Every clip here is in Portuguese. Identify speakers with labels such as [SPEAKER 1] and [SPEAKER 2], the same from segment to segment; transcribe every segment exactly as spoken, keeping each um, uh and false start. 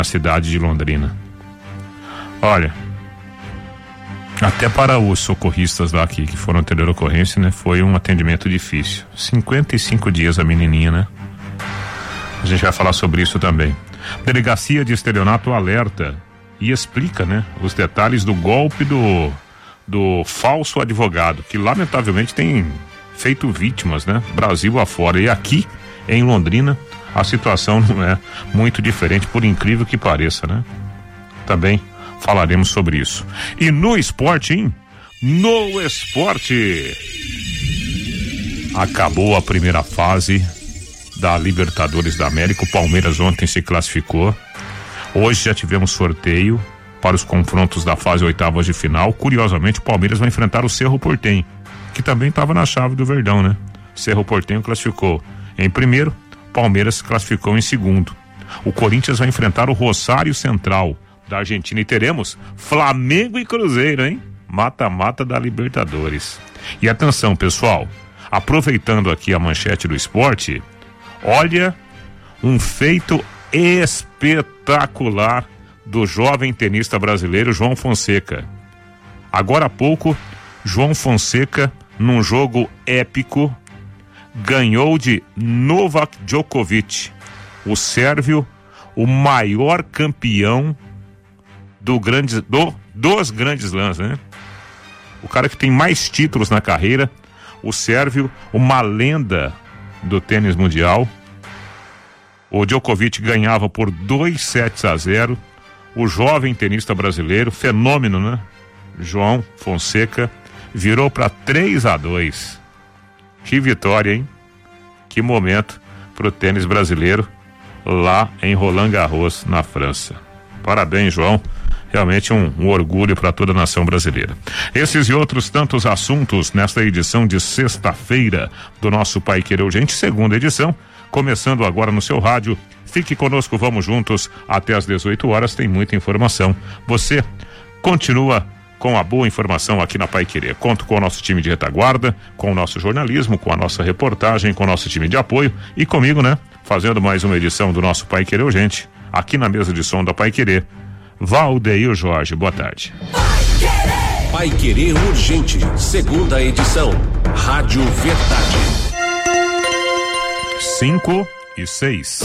[SPEAKER 1] na cidade de Londrina. Olha, até para os socorristas lá que, que foram atender a ocorrência, né? Foi um atendimento difícil. cinquenta e cinco dias a menininha, né? A gente vai falar sobre isso também. Delegacia de Estelionato alerta e explica, né? Os detalhes do golpe do, do falso advogado, que lamentavelmente tem feito vítimas, né? Brasil afora. E aqui, em Londrina, a situação não é muito diferente, por incrível que pareça, né? Também falaremos sobre isso. E no esporte, hein? No esporte! Acabou a primeira fase da Libertadores da América. O Palmeiras ontem se classificou. Hoje já tivemos sorteio para os confrontos da fase oitavas de final. Curiosamente, o Palmeiras vai enfrentar o Cerro Porteño, que também estava na chave do Verdão, né? Cerro Porteño classificou em primeiro, Palmeiras classificou em segundo. O Corinthians vai enfrentar o Rosário Central da Argentina e teremos Flamengo e Cruzeiro, hein? Mata-mata da Libertadores. E atenção, pessoal, aproveitando aqui a manchete do esporte, olha um feito espetacular do jovem tenista brasileiro João Fonseca. Agora há pouco, João Fonseca, num jogo épico, ganhou de Novak Djokovic, o sérvio, o maior campeão do grande, do, dos grandes lãs, né? O cara que tem mais títulos na carreira, o sérvio, uma lenda do tênis mundial. O Djokovic ganhava por dois sets a zero. O jovem tenista brasileiro, fenômeno, né? João Fonseca, virou para três a dois. Que vitória, hein? Que momento pro tênis brasileiro lá em Roland Garros, na França. Parabéns, João. Realmente um, um orgulho para toda a nação brasileira. Esses e outros tantos assuntos nesta edição de sexta-feira do nosso Pai Querer Urgente, segunda edição, começando agora no seu rádio. Fique conosco, vamos juntos até às dezoito horas, tem muita informação. Você continua com a boa informação aqui na Pai Querer. Conto com o nosso time de retaguarda, com o nosso jornalismo, com a nossa reportagem, com o nosso time de apoio e comigo, né? Fazendo mais uma edição do nosso Pai Querer Urgente, aqui na mesa de som da Pai Querer, Valdeir Jorge. Boa tarde.
[SPEAKER 2] Pai Querer Urgente, segunda edição, Rádio Verdade.
[SPEAKER 1] Cinco e seis.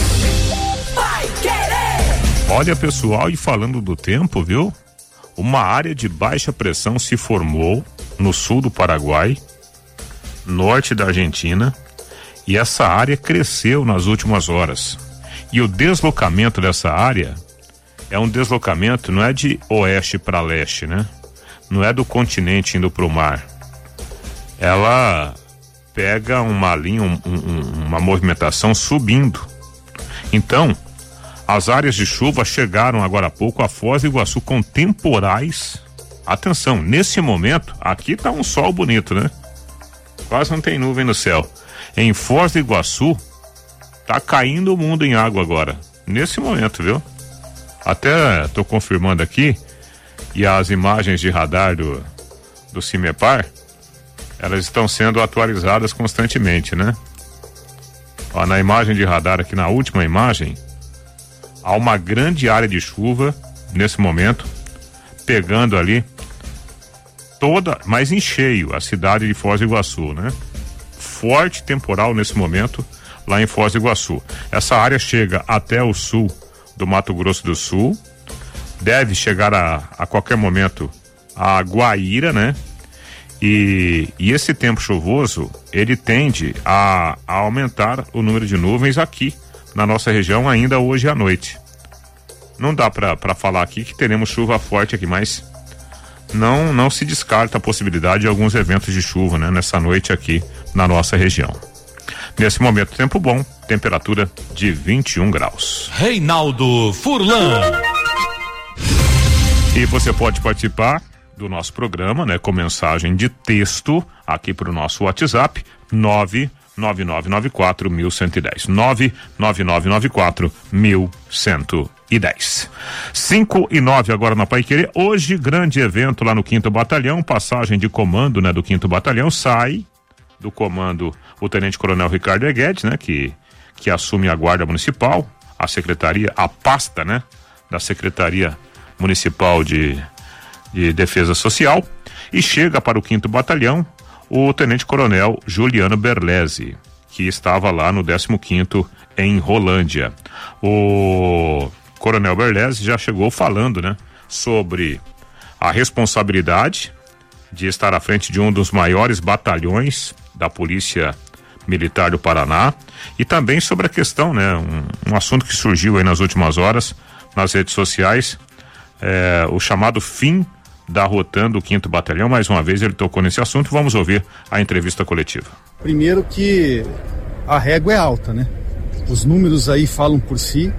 [SPEAKER 1] Olha, pessoal, e falando do tempo, viu? Uma área de baixa pressão se formou no sul do Paraguai, norte da Argentina, e essa área cresceu nas últimas horas. E o deslocamento dessa área é um deslocamento, não é de oeste para leste, né? Não é do continente indo para o mar. Ela pega uma linha, um, um, uma movimentação subindo. Então, as áreas de chuva chegaram agora há pouco a Foz do Iguaçu com temporais. Atenção, nesse momento, aqui tá um sol bonito, né? Quase não tem nuvem no céu. Em Foz do Iguaçu, tá caindo o mundo em água agora. Nesse momento, viu? Até tô confirmando aqui, e as imagens de radar do, do CIMEPAR, elas estão sendo atualizadas constantemente, né? Ó, na imagem de radar aqui, na última imagem, há uma grande área de chuva nesse momento, pegando ali toda, mas em cheio, a cidade de Foz do Iguaçu, né? Forte temporal nesse momento lá em Foz do Iguaçu. Essa área chega até o sul do Mato Grosso do Sul, deve chegar a, a qualquer momento a Guaíra, né? E, e esse tempo chuvoso, ele tende a, a aumentar o número de nuvens aqui na nossa região ainda hoje à noite. Não dá para falar aqui que teremos chuva forte aqui, mas não, não se descarta a possibilidade de alguns eventos de chuva, né? Nessa noite aqui na nossa região. Nesse momento, tempo bom, temperatura de vinte e um graus.
[SPEAKER 3] Reinaldo Furlan.
[SPEAKER 1] E você pode participar do nosso programa, né? Com mensagem de texto aqui para o nosso WhatsApp, nove nove nove nove quatro mil cento e dez. nove nove nove nove quatro mil cento e dez. cinco e nove agora na Pai Querer. Hoje, grande evento lá no quinto Batalhão, passagem de comando, né? Do quinto Batalhão, sai do comando o Tenente Coronel Ricardo Eguedes, né? Que, que assume a Guarda Municipal, a secretaria, a pasta, né? da Secretaria Municipal de, de Defesa Social, e chega para o quinto Batalhão o Tenente-Coronel Juliano Berlese, que estava lá no décimo quinto em Rolândia. O Coronel Berlese já chegou falando, né, sobre a responsabilidade de estar à frente de um dos maiores batalhões da Polícia Militar do Paraná, e também sobre a questão, né, um, um assunto que surgiu aí nas últimas horas nas redes sociais, é, o chamado fim da Rotan do quinto Batalhão. Mais uma vez ele tocou nesse assunto. Vamos ouvir a entrevista coletiva.
[SPEAKER 4] Primeiro que a régua é alta, né? Os números aí falam por si.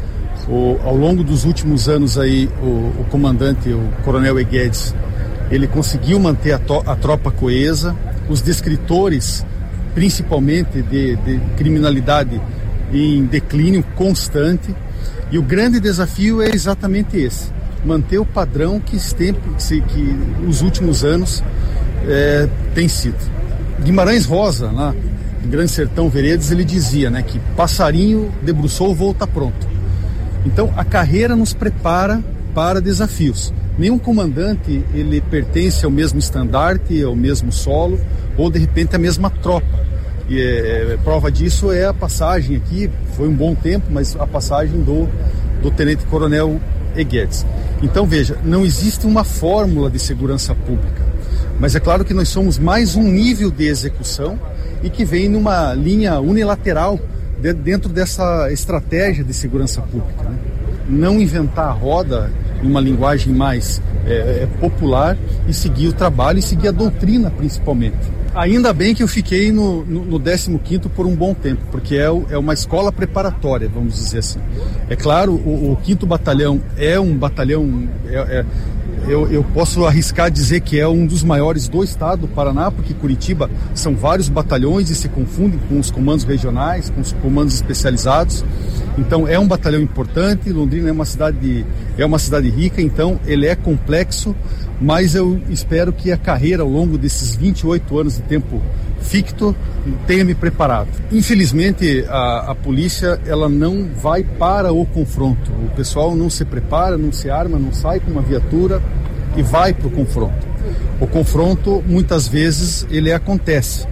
[SPEAKER 4] O, ao longo dos últimos anos aí, o, o comandante, o Coronel Eguedes, ele conseguiu manter a, to, a tropa coesa, os descritores, principalmente de, de criminalidade em declínio constante, e o grande desafio é exatamente esse: manter o padrão que, sempre, que, que os últimos anos é, tem sido. Guimarães Rosa, lá em Grande Sertão Veredas, ele dizia, né, que passarinho debruçou, voo tá pronto. Então a carreira nos prepara para desafios. Nenhum comandante ele pertence ao mesmo estandarte, ao mesmo solo, ou de repente à mesma tropa. E é, prova disso é a passagem aqui, foi um bom tempo, mas a passagem do, do Tenente Coronel Eguedes. Então veja, não existe uma fórmula de segurança pública, mas é claro que nós somos mais um nível de execução e que vem numa linha unilateral de, dentro dessa estratégia de segurança pública, né? Não inventar a roda numa linguagem mais é, é, popular, e seguir o trabalho e seguir a doutrina principalmente. Ainda bem que eu fiquei no, no, no décimo quinto por um bom tempo, porque é, o, é uma escola preparatória, vamos dizer assim. É claro, o, o quinto Batalhão é um batalhão, é, é, eu, eu posso arriscar dizer que é um dos maiores do estado do Paraná, porque Curitiba são vários batalhões e se confundem com os comandos regionais, com os comandos especializados. Então é um batalhão importante. Londrina é uma cidade, é uma cidade rica, então ele é complexo, mas eu espero que a carreira ao longo desses vinte e oito anos de tempo ficto tenha me preparado. Infelizmente a, a polícia ela não vai para o confronto, o pessoal não se prepara, não se arma, não sai com uma viatura e vai para o confronto. O confronto muitas vezes ele acontece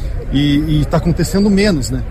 [SPEAKER 4] e está acontecendo menos, né?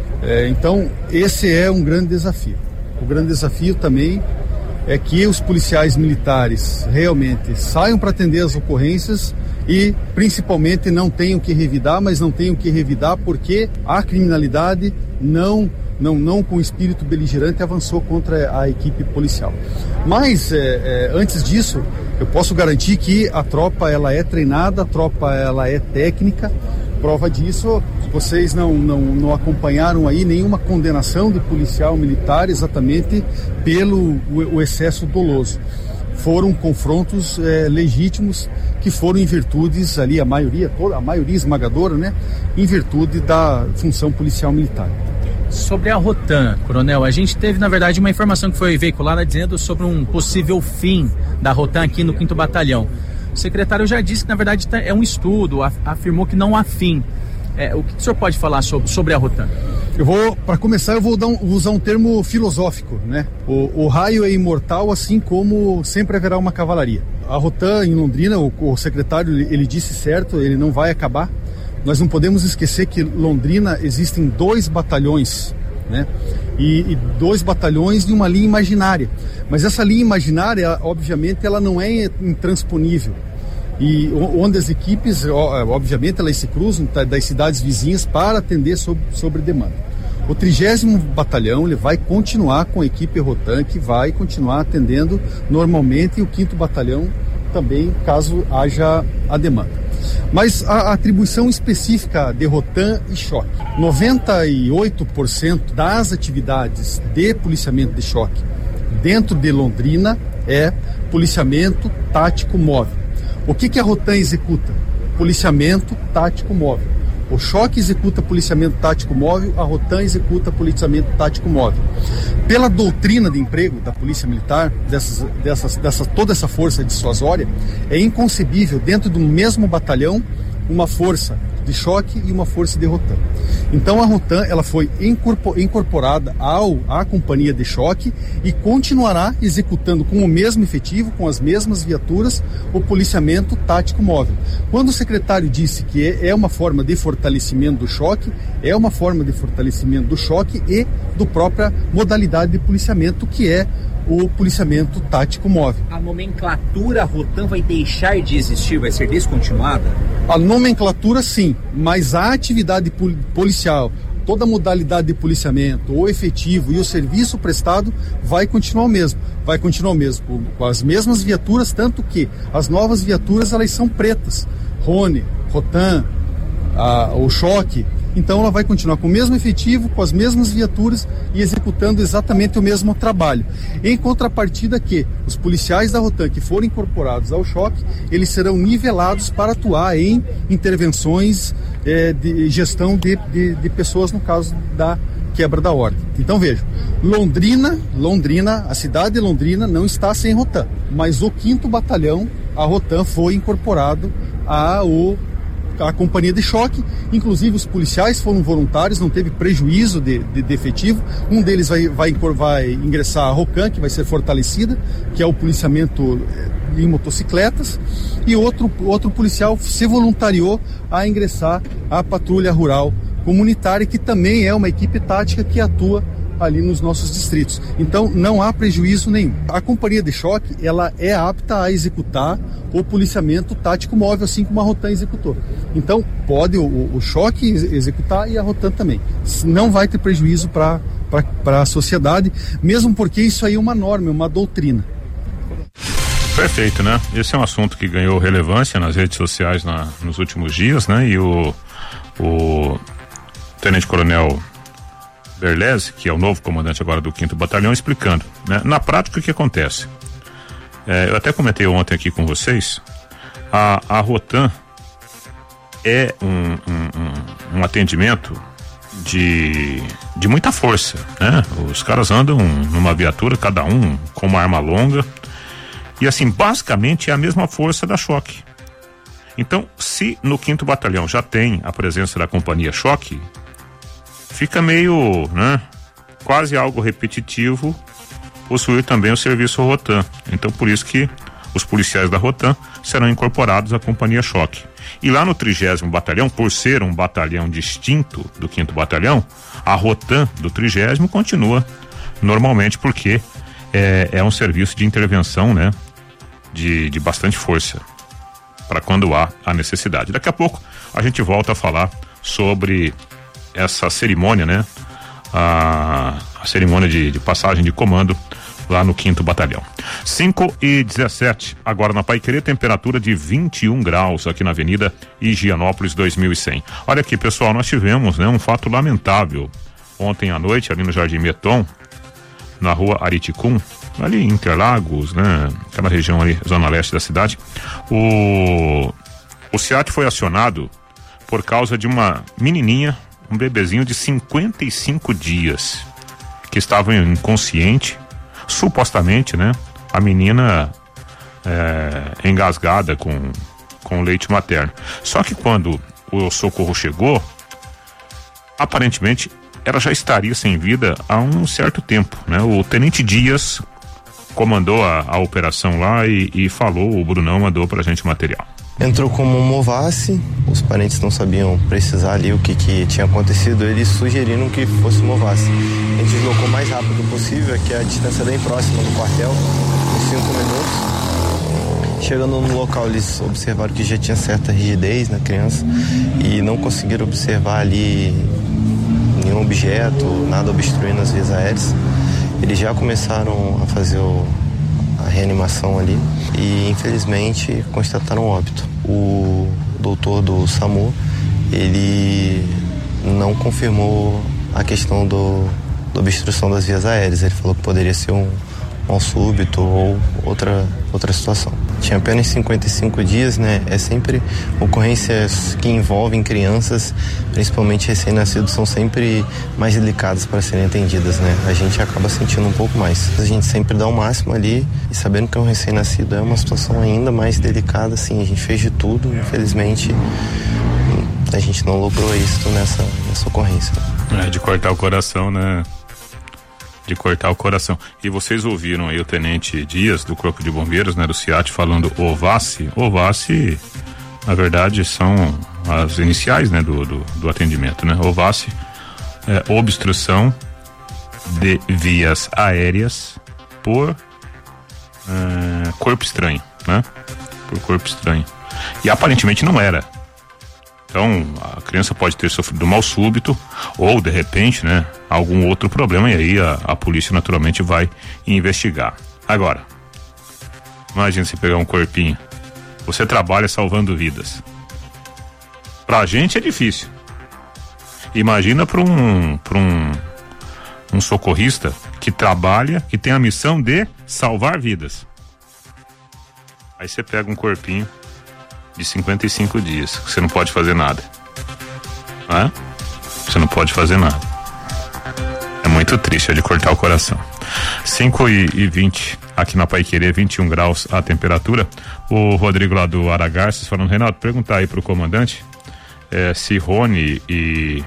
[SPEAKER 4] É, então esse é um grande desafio. O grande desafio também é que os policiais militares realmente saiam para atender as ocorrências e principalmente não tenham que revidar, mas não tenham que revidar porque a criminalidade não, não, não com espírito beligerante avançou contra a equipe policial. Mas é, é, antes disso, eu posso garantir que a tropa ela é treinada, a tropa ela é técnica. Prova disso, vocês não, não, não acompanharam aí nenhuma condenação de policial militar exatamente pelo o, o excesso doloso. Foram confrontos é, legítimos que foram em virtudes ali, a maioria, toda, a maioria esmagadora, né, em virtude da função policial militar.
[SPEAKER 5] Sobre a Rotan, Coronel, a gente teve, na verdade, uma informação que foi veiculada dizendo sobre um possível fim da Rotan aqui no quinto Batalhão. O secretário já disse que, na verdade, é um estudo, afirmou que não há fim. É, o que o senhor pode falar sobre, sobre a Rotan?
[SPEAKER 4] Eu vou, para começar, eu vou dar um, usar um termo filosófico, né? O, o raio é imortal, assim como sempre haverá uma cavalaria. A Rotan em Londrina, o, o secretário, ele, ele disse certo, ele não vai acabar. Nós não podemos esquecer que Londrina existem dois batalhões, né? E, e dois batalhões de uma linha imaginária. Mas essa linha imaginária, obviamente, ela não é intransponível. E onde as equipes, obviamente, elas se cruzam das cidades vizinhas para atender sobre, sobre demanda. O trigésimo Batalhão ele vai continuar com a equipe Rotan, que vai continuar atendendo normalmente, e o quinto Batalhão também, caso haja a demanda. Mas a atribuição específica de Rotan e choque. noventa e oito por cento das atividades de policiamento de choque dentro de Londrina é policiamento tático móvel. O que, que a Rotan executa? Policiamento tático móvel. O choque executa policiamento tático móvel, a Rotan executa policiamento tático móvel. Pela doutrina de emprego da Polícia Militar, dessas, dessas, dessa, toda essa força dissuasória, é inconcebível dentro do mesmo batalhão uma força de choque e uma força de Rotan. Então a Rotan ela foi incorporada ao, à companhia de choque e continuará executando com o mesmo efetivo, com as mesmas viaturas, o policiamento tático móvel. Quando o secretário disse que é uma forma de fortalecimento do choque, é uma forma de fortalecimento do choque e do própria modalidade de policiamento, que é o policiamento tático móvel.
[SPEAKER 6] A nomenclatura Rotan vai deixar de existir, vai ser descontinuada?
[SPEAKER 4] A nomenclatura sim, mas a atividade policial, toda a modalidade de policiamento, o efetivo e o serviço prestado vai continuar o mesmo. Vai continuar o mesmo, com as mesmas viaturas, tanto que as novas viaturas elas são pretas. Rony, Rotan, a, o choque. Então ela vai continuar com o mesmo efetivo, com as mesmas viaturas e executando exatamente o mesmo trabalho. Em contrapartida que os policiais da Rotan que forem incorporados ao choque, eles serão nivelados para atuar em intervenções eh, de gestão de, de, de pessoas no caso da quebra da ordem. Então vejam, Londrina, Londrina, a cidade de Londrina não está sem Rotan, mas o quinto batalhão, a Rotan foi incorporado ao a companhia de choque, inclusive os policiais foram voluntários, não teve prejuízo de, de, de efetivo. Um deles vai, vai, vai ingressar a Rocan, que vai ser fortalecida, que é o policiamento em motocicletas, e outro, outro policial se voluntariou a ingressar à patrulha rural comunitária, que também é uma equipe tática que atua ali nos nossos distritos. Então não há prejuízo nenhum. A companhia de choque ela é apta a executar o policiamento tático móvel, assim como a Rotan executou. Então pode o, o choque executar e a Rotan também. Não vai ter prejuízo para para a sociedade, mesmo porque isso aí é uma norma, é uma doutrina.
[SPEAKER 1] Perfeito, né? Esse é um assunto que ganhou relevância nas redes sociais na, nos últimos dias, né? E o, o Tenente Coronel Berlese, que é o novo comandante agora do quinto Batalhão, explicando, né? Na prática o que acontece? É, eu até comentei ontem aqui com vocês, a, a Rotan é um, um, um, um atendimento de, de muita força, né? Os caras andam numa viatura, cada um com uma arma longa, e assim, basicamente é a mesma força da choque. Então, se no quinto Batalhão já tem a presença da companhia choque, fica meio, né, quase algo repetitivo possuir também o serviço Rotan. Então por isso que os policiais da Rotan serão incorporados à companhia choque. E lá no trigésimo Batalhão, por ser um batalhão distinto do quinto Batalhão, a Rotan do trigésimo continua normalmente, porque é, é um serviço de intervenção, né, de, de bastante força, para quando há a necessidade. Daqui a pouco a gente volta a falar sobre essa cerimônia, né? A, a cerimônia de, de passagem de comando lá no quinto Batalhão. cinco e dezessete, agora na Paiquerê, temperatura de vinte e um graus aqui na Avenida Higienópolis dois mil e cem. Olha aqui, pessoal, nós tivemos, né, um fato lamentável ontem à noite ali no Jardim Meton, na rua Ariticum, ali em Interlagos, né? Aquela região ali, zona leste da cidade. O, o SEAT foi acionado por causa de uma menininha, um bebezinho de cinquenta e cinco dias, que estava inconsciente, supostamente, né? A menina é, engasgada com, com leite materno. Só que quando o socorro chegou, aparentemente ela já estaria sem vida há um certo tempo, né? O Tenente Dias comandou a, a operação lá e, e falou, o Brunão mandou pra gente material.
[SPEAKER 7] Entrou como um Movace, os parentes não sabiam precisar ali o que, que tinha acontecido, eles sugeriram que fosse Movace. A gente deslocou o mais rápido possível, que a distância é bem próxima do quartel, uns cinco minutos. Chegando no local, eles observaram que já tinha certa rigidez na criança e não conseguiram observar ali nenhum objeto, nada obstruindo as vias aéreas. Eles já começaram a fazer o, a reanimação ali e infelizmente constataram óbito. O doutor do SAMU, ele não confirmou a questão do, da obstrução das vias aéreas. Ele falou que poderia ser um mal súbito ou outra, outra situação. Tinha apenas cinquenta e cinco dias, né? É sempre ocorrências que envolvem crianças, principalmente recém-nascidos, são sempre mais delicadas para serem atendidas, né? A gente acaba sentindo um pouco mais. A gente sempre dá o máximo ali e sabendo que é um recém-nascido é uma situação ainda mais delicada, assim. A gente fez de tudo, infelizmente a gente não logrou êxito nessa, nessa ocorrência.
[SPEAKER 1] É, de cortar o coração, né? De cortar o coração. E vocês ouviram aí o Tenente Dias, do Corpo de Bombeiros, né? Do CIAT, falando OVASSE. OVASSE, na verdade, são as iniciais, né? Do, do, do atendimento, né? OVASSE é obstrução de vias aéreas por é, corpo estranho, né? Por corpo estranho. E aparentemente não era. Então, a criança pode ter sofrido mal súbito ou, de repente, né, algum outro problema, e aí a, a polícia naturalmente vai investigar. Agora, imagina se pegar um corpinho. Você trabalha salvando vidas. Pra gente é difícil. Imagina para um, para um, um socorrista que trabalha, que tem a missão de salvar vidas. Aí você pega um corpinho de cinquenta e cinco dias, você não pode fazer nada, não é? Você não pode fazer nada. É muito triste, é de cortar o coração. cinco e vinte aqui na Paiquerê, vinte e um graus a temperatura. O Rodrigo lá do Aragarças falando, Renato, perguntar aí pro comandante é, se Rony e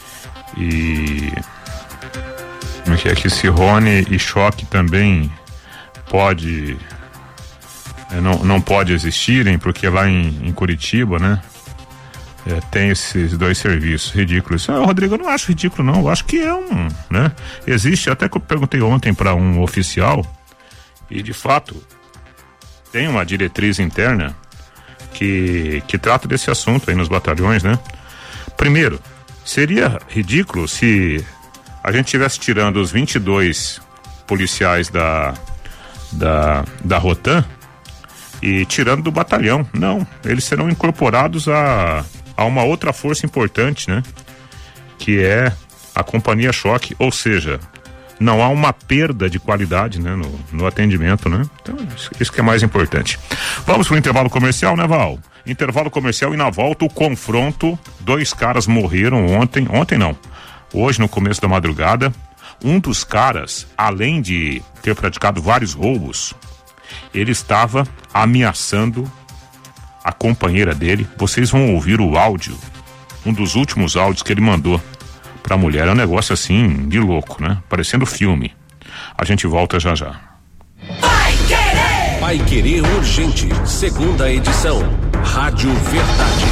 [SPEAKER 1] e como é que é aqui, se Rony e Choque também pode Não, não pode existirem, porque lá em, em Curitiba, né, é, tem esses dois serviços ridículos. Ah, Rodrigo, eu não acho ridículo, não. Eu acho que é um, né? Existe, até que eu perguntei ontem para um oficial, e de fato tem uma diretriz interna que, que trata desse assunto aí nos batalhões, né? Primeiro, seria ridículo se a gente estivesse tirando os vinte e dois policiais da, da, da Rotan e tirando do batalhão. Não, eles serão incorporados a, a uma outra força importante, né? Que é a Companhia Choque, ou seja, não há uma perda de qualidade, né? No, no atendimento, né? Então, isso que é mais importante. Vamos pro intervalo comercial, né, Val? Intervalo comercial e na volta o confronto, dois caras morreram ontem, ontem não, hoje no começo da madrugada. Um dos caras, além de ter praticado vários roubos, ele estava ameaçando a companheira dele. Vocês vão ouvir o áudio, um dos últimos áudios que ele mandou pra mulher. É um negócio assim de louco, né? Parecendo filme. A gente volta já já.
[SPEAKER 2] Vai Querer! Vai Querer Urgente, segunda edição. Rádio Verdade.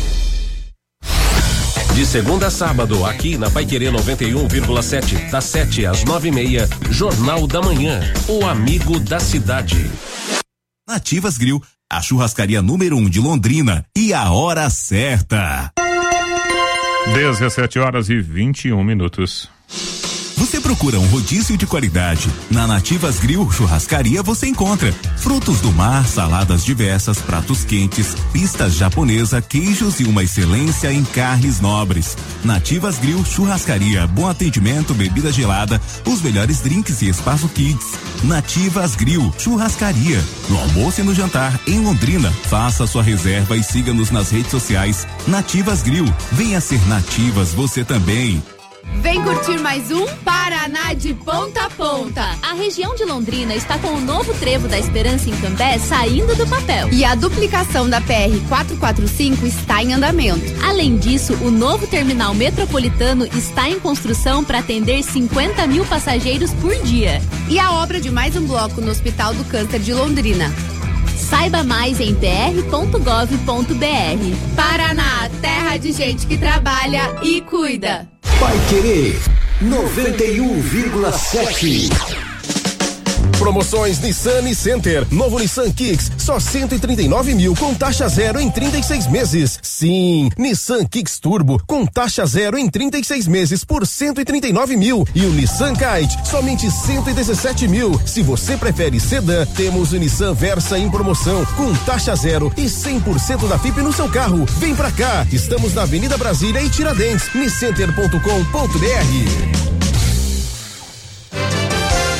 [SPEAKER 2] De segunda a sábado, aqui na Paiquerê noventa e um vírgula sete, das sete às nove e meia, Jornal da Manhã, o amigo da cidade.
[SPEAKER 8] Nativas Grill, a churrascaria número um de Londrina, e a hora certa.
[SPEAKER 1] dezessete horas e vinte e um minutos.
[SPEAKER 8] Você procura um rodízio de qualidade? Na Nativas Grill Churrascaria você encontra frutos do mar, saladas diversas, pratos quentes, pistas japonesa, queijos e uma excelência em carnes nobres. Nativas Grill Churrascaria, bom atendimento, bebida gelada, os melhores drinks e espaço kids. Nativas Grill Churrascaria, no almoço e no jantar em Londrina. Faça sua reserva e siga-nos nas redes sociais. Nativas Grill, venha ser Nativas você também.
[SPEAKER 9] Vem curtir mais um Paraná de ponta a ponta.
[SPEAKER 10] A região de Londrina está com o novo trevo da Esperança em Cambé saindo do papel.
[SPEAKER 9] E a duplicação da P R quatrocentos e quarenta e cinco está em andamento.
[SPEAKER 10] Além disso, o novo terminal metropolitano está em construção para atender cinquenta mil passageiros por dia.
[SPEAKER 9] E a obra de mais um bloco no Hospital do Câncer de Londrina.
[SPEAKER 10] Saiba mais em p r ponto gov ponto b r.
[SPEAKER 9] Paraná, terra de gente que trabalha e cuida.
[SPEAKER 2] Vai Querer noventa e um vírgula sete. Promoções Nissan e Center. Novo Nissan Kicks, só cento e trinta e nove mil com taxa zero em trinta e seis meses. Sim, Nissan Kicks Turbo com taxa zero em trinta e seis meses por cento e trinta e nove mil. E o Nissan Kite, somente cento e dezessete mil. Se você prefere sedã, temos o Nissan Versa em promoção com taxa zero e cem por cento da F I P no seu carro. Vem pra cá, estamos na Avenida Brasília e Tiradentes, niscenter ponto com ponto b r.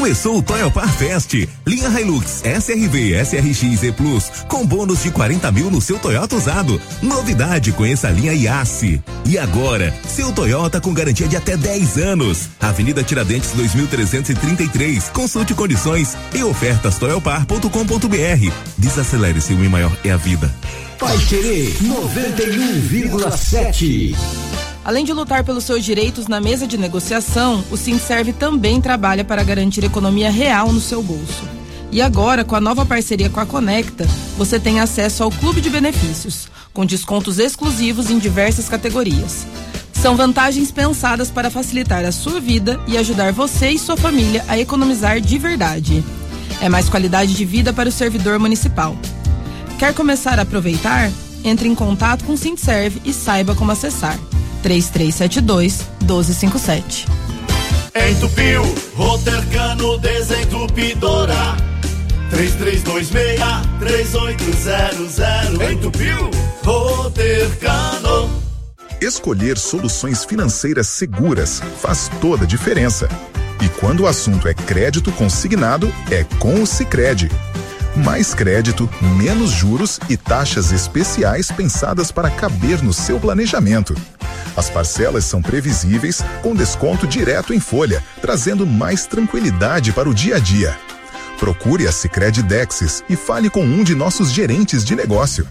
[SPEAKER 8] Começou o Toyopar Fest. Linha Hilux S R V S R X E Plus com bônus de quarenta mil no seu Toyota usado. Novidade, conheça a linha Yasse. E agora, seu Toyota com garantia de até dez anos. Avenida Tiradentes dois mil trezentos e trinta e três. Consulte condições e ofertas toyopar ponto com ponto br. Desacelere-se, o bem maior é a vida.
[SPEAKER 11] Vai Querer noventa e um vírgula sete.
[SPEAKER 12] Além de lutar pelos seus direitos na mesa de negociação, o Sindserv também trabalha para garantir economia real no seu bolso. E agora, com a nova parceria com a Conecta, você tem acesso ao Clube de Benefícios, com descontos exclusivos em diversas categorias. São vantagens pensadas para facilitar a sua vida e ajudar você e sua família a economizar de verdade. É mais qualidade de vida para o servidor municipal. Quer começar a aproveitar? Entre em contato com o Sindserv e saiba como acessar. três três sete dois, um dois cinco sete.
[SPEAKER 13] Entupiu, Rotercano Desentupidora. três três dois seis, três oito zero zero. Entupiu, Rotercano.
[SPEAKER 14] Escolher soluções financeiras seguras faz toda a diferença. E quando o assunto é crédito consignado, é com o Sicredi. Mais crédito, menos juros e taxas especiais pensadas para caber no seu planejamento. As parcelas são previsíveis, com desconto direto em folha, trazendo mais tranquilidade para o dia a dia. Procure a Sicredi Dexis e fale com um de nossos gerentes de negócio.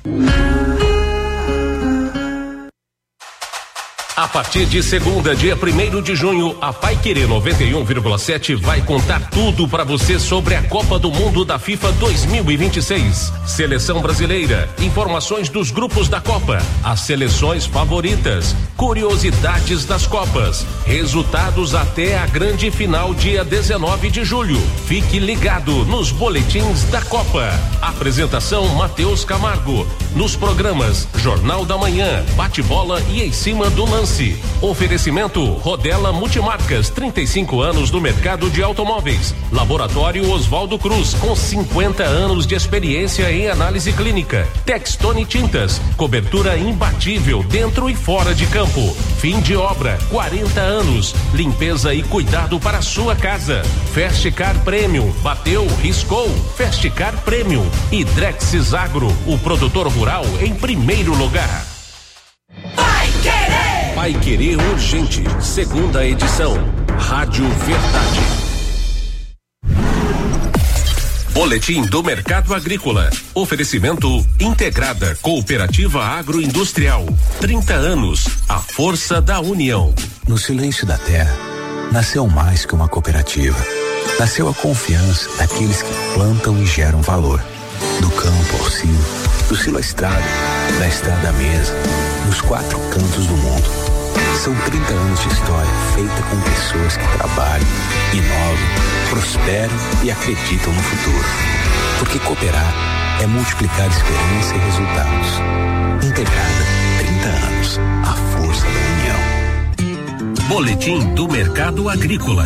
[SPEAKER 3] A partir de segunda, dia primeiro de junho, a Pai Querer noventa e um vírgula sete vai contar tudo para você sobre a Copa do Mundo da FIFA dois mil e vinte e seis. Seleção brasileira, informações dos grupos da Copa, as seleções favoritas, curiosidades das Copas, resultados até a grande final dia dezenove de julho. Fique ligado nos boletins da Copa. Apresentação Matheus Camargo. Nos programas Jornal da Manhã, Bate-Bola e Em Cima do Lance. Oferecimento Rodela Multimarcas, trinta e cinco anos no mercado de automóveis. Laboratório Oswaldo Cruz, com cinquenta anos de experiência em análise clínica. Textone Tintas, cobertura imbatível dentro e fora de campo. Fim de obra, quarenta anos. Limpeza e cuidado para a sua casa. Festcar Premium, bateu, riscou. Festcar Premium. E Drexis Agro, o produtor rural em primeiro lugar.
[SPEAKER 13] Vai Querer!
[SPEAKER 3] Vai Querer Urgente, segunda edição. Rádio Verdade. Boletim do Mercado Agrícola. Oferecimento Integrada Cooperativa Agroindustrial. trinta anos. A força da união.
[SPEAKER 15] No silêncio da terra, nasceu mais que uma cooperativa. Nasceu a confiança daqueles que plantam e geram valor. Do campo ao silo, do silo à estrada, da estrada à mesa, nos quatro cantos do mundo. São trinta anos de história feita com pessoas que trabalham, inovam, prosperam e acreditam no futuro. Porque cooperar é multiplicar esperança e resultados. Integrada, trinta anos, a força da união.
[SPEAKER 3] Boletim do Mercado Agrícola.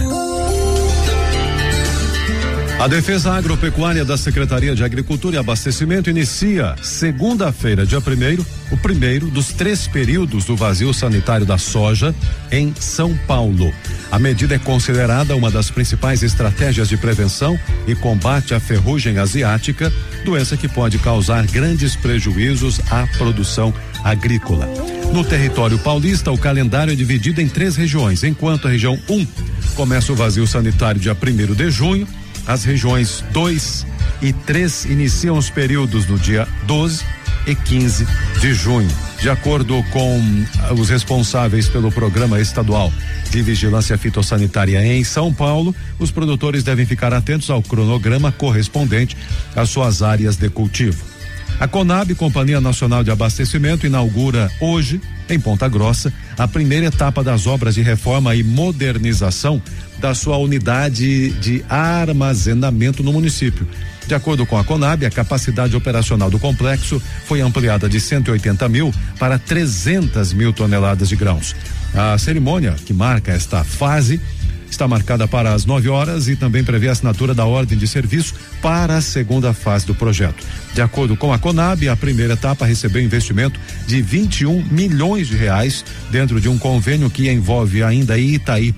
[SPEAKER 16] A Defesa Agropecuária da Secretaria de Agricultura e Abastecimento inicia segunda-feira, dia primeiro, o primeiro dos três períodos do vazio sanitário da soja em São Paulo. A medida é considerada uma das principais estratégias de prevenção e combate à ferrugem asiática, doença que pode causar grandes prejuízos à produção agrícola. No território paulista, o calendário é dividido em três regiões, enquanto a região um começa o vazio sanitário dia primeiro de junho. As regiões dois e três iniciam os períodos no dia doze e quinze de junho. De acordo com os responsáveis pelo Programa Estadual de Vigilância Fitossanitária em São Paulo, os produtores devem ficar atentos ao cronograma correspondente às suas áreas de cultivo. A Conab, Companhia Nacional de Abastecimento, inaugura hoje, em Ponta Grossa, a primeira etapa das obras de reforma e modernização da sua unidade de armazenamento no município. De acordo com a Conab, a capacidade operacional do complexo foi ampliada de cento e oitenta mil para trezentas mil toneladas de grãos. A cerimônia que marca esta fase está marcada para as nove horas e também prevê a assinatura da ordem de serviço para a segunda fase do projeto. De acordo com a Conab, a primeira etapa recebeu investimento de vinte e um milhões de reais dentro de um convênio que envolve ainda Itaipu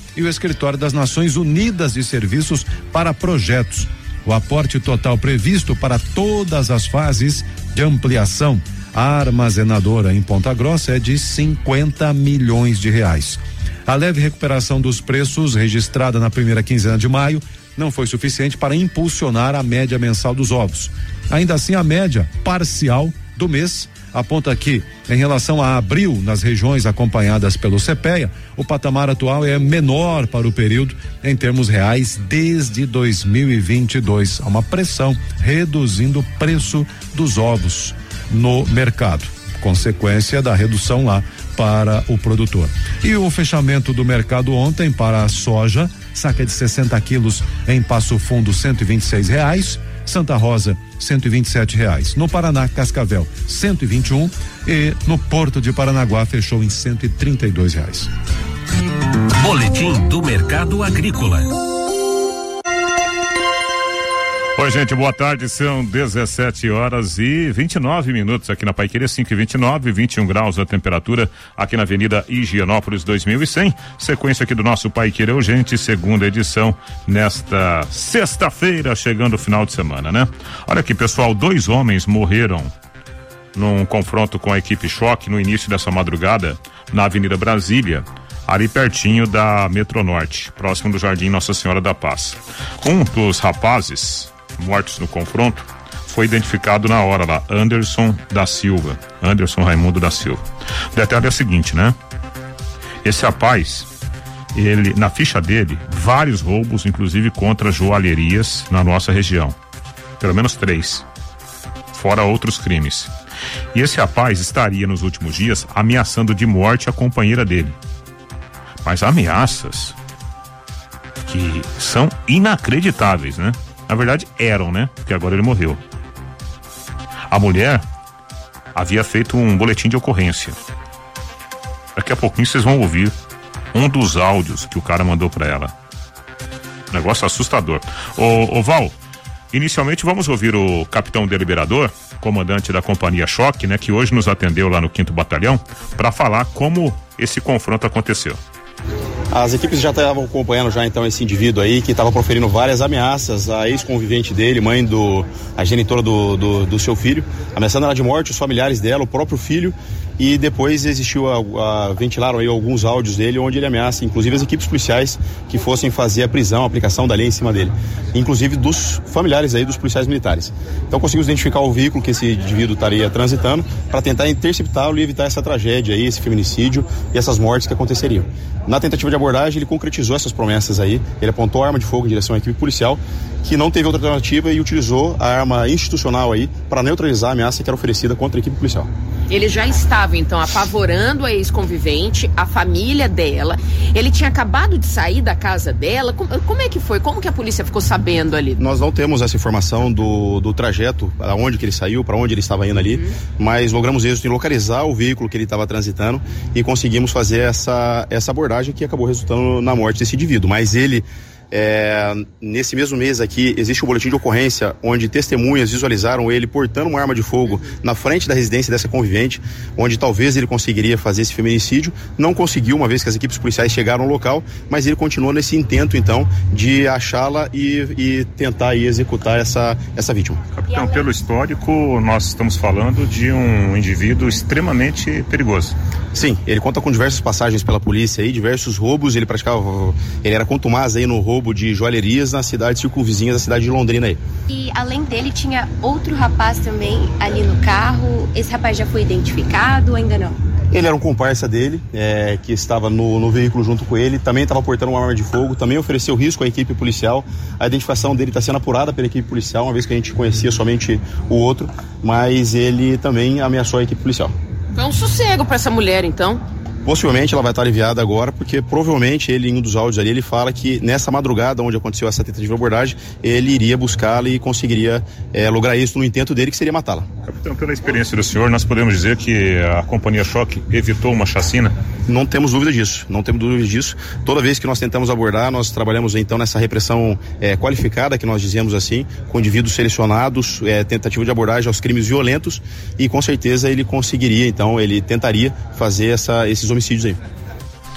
[SPEAKER 16] e o Escritório das Nações Unidas de Serviços para Projetos. O aporte total previsto para todas as fases de ampliação a armazenadora em Ponta Grossa é de cinquenta milhões de reais. A leve recuperação dos preços registrada na primeira quinzena de maio não foi suficiente para impulsionar a média mensal dos ovos. Ainda assim, a média parcial do mês aponta que, em relação a abril, nas regiões acompanhadas pelo CEPEA, o patamar atual é menor para o período em termos reais desde dois mil e vinte e dois. Há uma pressão reduzindo o preço dos ovos no mercado, consequência da redução lá para o produtor. E o fechamento do mercado ontem para a soja, saca de sessenta quilos em Passo Fundo, cento e vinte e seis reais, Santa Rosa, cento e vinte e sete reais. No Paraná, Cascavel, cento e vinte e um, e no Porto de Paranaguá fechou em cento e trinta e dois reais.
[SPEAKER 3] Boletim do Mercado Agrícola.
[SPEAKER 1] Oi, gente, boa tarde, são dezessete horas e vinte e nove minutos aqui na Paiquerê, cinco e vinte e nove, vinte e um graus a temperatura aqui na Avenida Higienópolis dois mil e cem. Sequência aqui do nosso Paiquerê Urgente, segunda edição, nesta sexta-feira, chegando o final de semana, né? Olha aqui, pessoal, dois homens morreram num confronto com a equipe Choque no início dessa madrugada na Avenida Brasília, ali pertinho da Metronorte, próximo do Jardim Nossa Senhora da Paz. Um dos rapazes mortos no confronto foi identificado na hora lá, Anderson da Silva, Anderson Raimundo da Silva. O detalhe é o seguinte, né? Esse rapaz, ele, na ficha dele, vários roubos, inclusive contra joalherias na nossa região, pelo menos três, fora outros crimes. E esse rapaz estaria nos últimos dias ameaçando de morte a companheira dele, mas ameaças que são inacreditáveis, né? Na verdade eram, né? Porque agora ele morreu. A mulher havia feito um boletim de ocorrência. Daqui a pouquinho vocês vão ouvir um dos áudios que o cara mandou pra ela. Negócio assustador. Ô, ô Val, inicialmente vamos ouvir o capitão deliberador, comandante da companhia Choque, né? Que hoje nos atendeu lá no quinto Batalhão, para falar como esse confronto aconteceu.
[SPEAKER 17] As equipes já estavam acompanhando já então esse indivíduo aí que estava proferindo várias ameaças à ex-convivente dele, mãe do, a genitora do, do, do seu filho, ameaçando ela de morte, os familiares dela, o próprio filho, e depois existiu a, a ventilaram aí alguns áudios dele onde ele ameaça inclusive as equipes policiais que fossem fazer a prisão, a aplicação da lei em cima dele, inclusive dos familiares aí dos policiais militares. Então conseguimos identificar o veículo que esse indivíduo estaria transitando para tentar interceptá-lo e evitar essa tragédia aí, esse feminicídio e essas mortes que aconteceriam. Na tentativa de abordagem, ele concretizou essas promessas aí, ele apontou a arma de fogo em direção à equipe policial, que não teve outra alternativa e utilizou a arma institucional aí para neutralizar a ameaça que era oferecida contra a equipe policial.
[SPEAKER 18] Ele já estava, então, apavorando a ex-convivente, a família dela. Ele tinha acabado de sair da casa dela. Como, como é que foi? Como que a polícia ficou sabendo ali?
[SPEAKER 17] Nós não temos essa informação do, do trajeto, aonde que ele saiu, para onde ele estava indo ali, uhum. Mas logramos êxito em localizar o veículo que ele estava transitando e conseguimos fazer essa, essa abordagem que acabou resultando na morte desse indivíduo. Mas ele... É, nesse mesmo mês aqui existe um boletim de ocorrência onde testemunhas visualizaram ele portando uma arma de fogo na frente da residência dessa convivente, onde talvez ele conseguiria fazer esse feminicídio. Não conseguiu, uma vez que as equipes policiais chegaram ao local, mas ele continuou nesse intento então de achá-la e, e tentar aí, executar essa, essa vítima.
[SPEAKER 1] Capitão, pelo histórico nós estamos falando de um indivíduo extremamente perigoso.
[SPEAKER 17] Sim, ele conta com diversas passagens pela polícia aí, diversos roubos, ele praticava, ele era contumaz aí no roubo de joalherias na cidade circunvizinha da cidade de Londrina aí.
[SPEAKER 19] E além dele tinha outro rapaz também ali no carro. Esse rapaz já foi identificado ou ainda não?
[SPEAKER 17] Ele era um comparsa dele, é, que estava no, no veículo junto com ele, também estava portando uma arma de fogo, também ofereceu risco à equipe policial. A identificação dele está sendo apurada pela equipe policial, uma vez que a gente conhecia somente o outro, mas ele também ameaçou a equipe policial.
[SPEAKER 18] Foi um sossego para essa mulher, então?
[SPEAKER 17] Possivelmente ela vai estar aliviada agora, porque provavelmente ele, em um dos áudios ali, ele fala que nessa madrugada onde aconteceu essa tentativa de abordagem, ele iria buscá-la e conseguiria é, lograr isso no intento dele, que seria matá-la.
[SPEAKER 1] Capitão, pela experiência do senhor, nós podemos dizer que a companhia Choque evitou uma chacina?
[SPEAKER 17] Não temos dúvida disso, não temos dúvida disso. Toda vez que nós tentamos abordar, nós trabalhamos então nessa repressão é, qualificada, que nós dizemos assim, com indivíduos selecionados, é, tentativa de abordagem aos crimes violentos, e com certeza ele conseguiria, então, ele tentaria fazer essa, esses homicídios aí.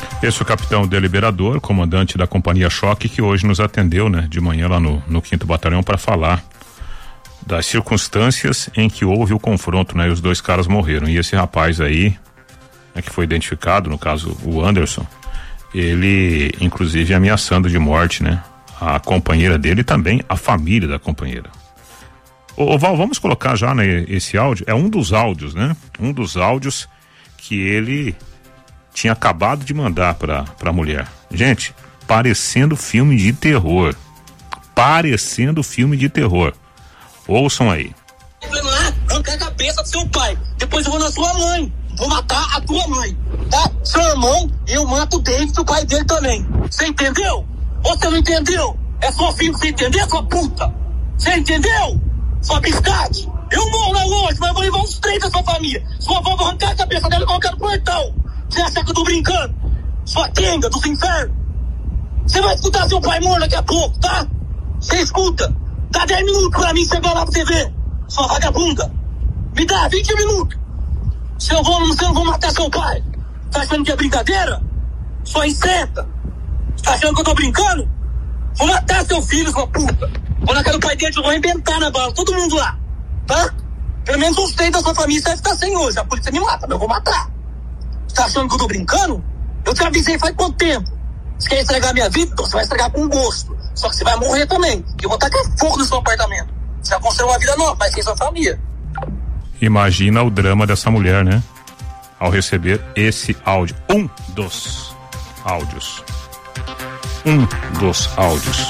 [SPEAKER 1] Esse é o capitão deliberador, comandante da companhia Choque, que hoje nos atendeu, né, de manhã lá no, no quinto Batalhão para falar das circunstâncias em que houve o confronto, né, e os dois caras morreram. E esse rapaz aí, né, que foi identificado, no caso o Anderson, ele inclusive ameaçando de morte, né, a companheira dele e também a família da companheira. Ô, ô Val, vamos colocar já, né, esse áudio, é um dos áudios, né, um dos áudios que ele tinha acabado de mandar pra, pra mulher. Gente, parecendo filme de terror. Parecendo filme de terror. Ouçam aí.
[SPEAKER 20] Vai lá, arrancar a cabeça do seu pai. Depois eu vou na sua mãe. Vou matar a tua mãe. Tá? Seu irmão, eu mato o David e o pai dele também. Você entendeu? Ou você não entendeu? É só filho, você entendeu, sua puta? Você entendeu? Sua biscate. Eu morro lá longe, mas eu vou levar uns três da sua família. Sua avó vai arrancar a cabeça dela e colocar no portão. Você acha que eu tô brincando? Sua quenga dos infernos. Você vai escutar seu pai morto daqui a pouco, tá? Você escuta. Dá dez minutos pra mim chegar lá pra você ver. Sua vagabunda. Me dá vinte minutos. Se eu vou, você não vou matar seu pai. Tá achando que é brincadeira? Sua incerta. Tá achando que eu tô brincando? Vou matar seu filho, sua puta. Vou na cara do pai dele, eu vou arrebentar na bala. Todo mundo lá. Tá? Pelo menos os três da sua família vai ficar sem hoje. A polícia me mata, mas eu vou matar. Você tá achando que eu tô brincando? Eu te avisei faz quanto tempo? Você quer estragar minha vida? Então você vai estragar com gosto. Só que você vai morrer também. Eu vou tacar fogo no seu apartamento. Você vai construir uma vida nova, mas sem sua família.
[SPEAKER 1] Imagina o drama dessa mulher, né? Ao receber esse áudio. Um dos áudios. Um dos áudios.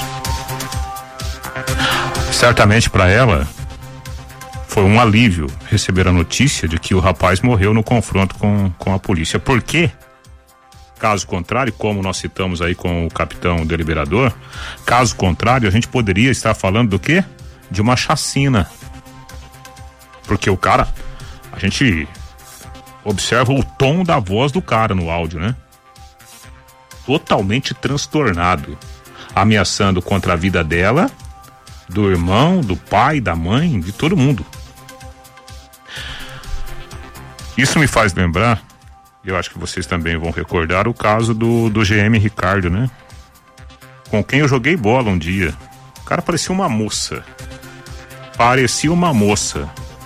[SPEAKER 1] Certamente para ela foi um alívio receber a notícia de que o rapaz morreu no confronto com, com a polícia. Por quê? Caso contrário, como nós citamos aí com o capitão deliberador, caso contrário, a gente poderia estar falando do quê? De uma chacina. Porque o cara, a gente observa o tom da voz do cara no áudio, né? Totalmente transtornado, ameaçando contra a vida dela, do irmão, do pai, da mãe, de todo mundo. Isso me faz lembrar, eu acho que vocês também vão recordar, o caso do, do G M Ricardo, né? Com quem eu joguei bola um dia. O cara parecia uma moça. Parecia uma moça.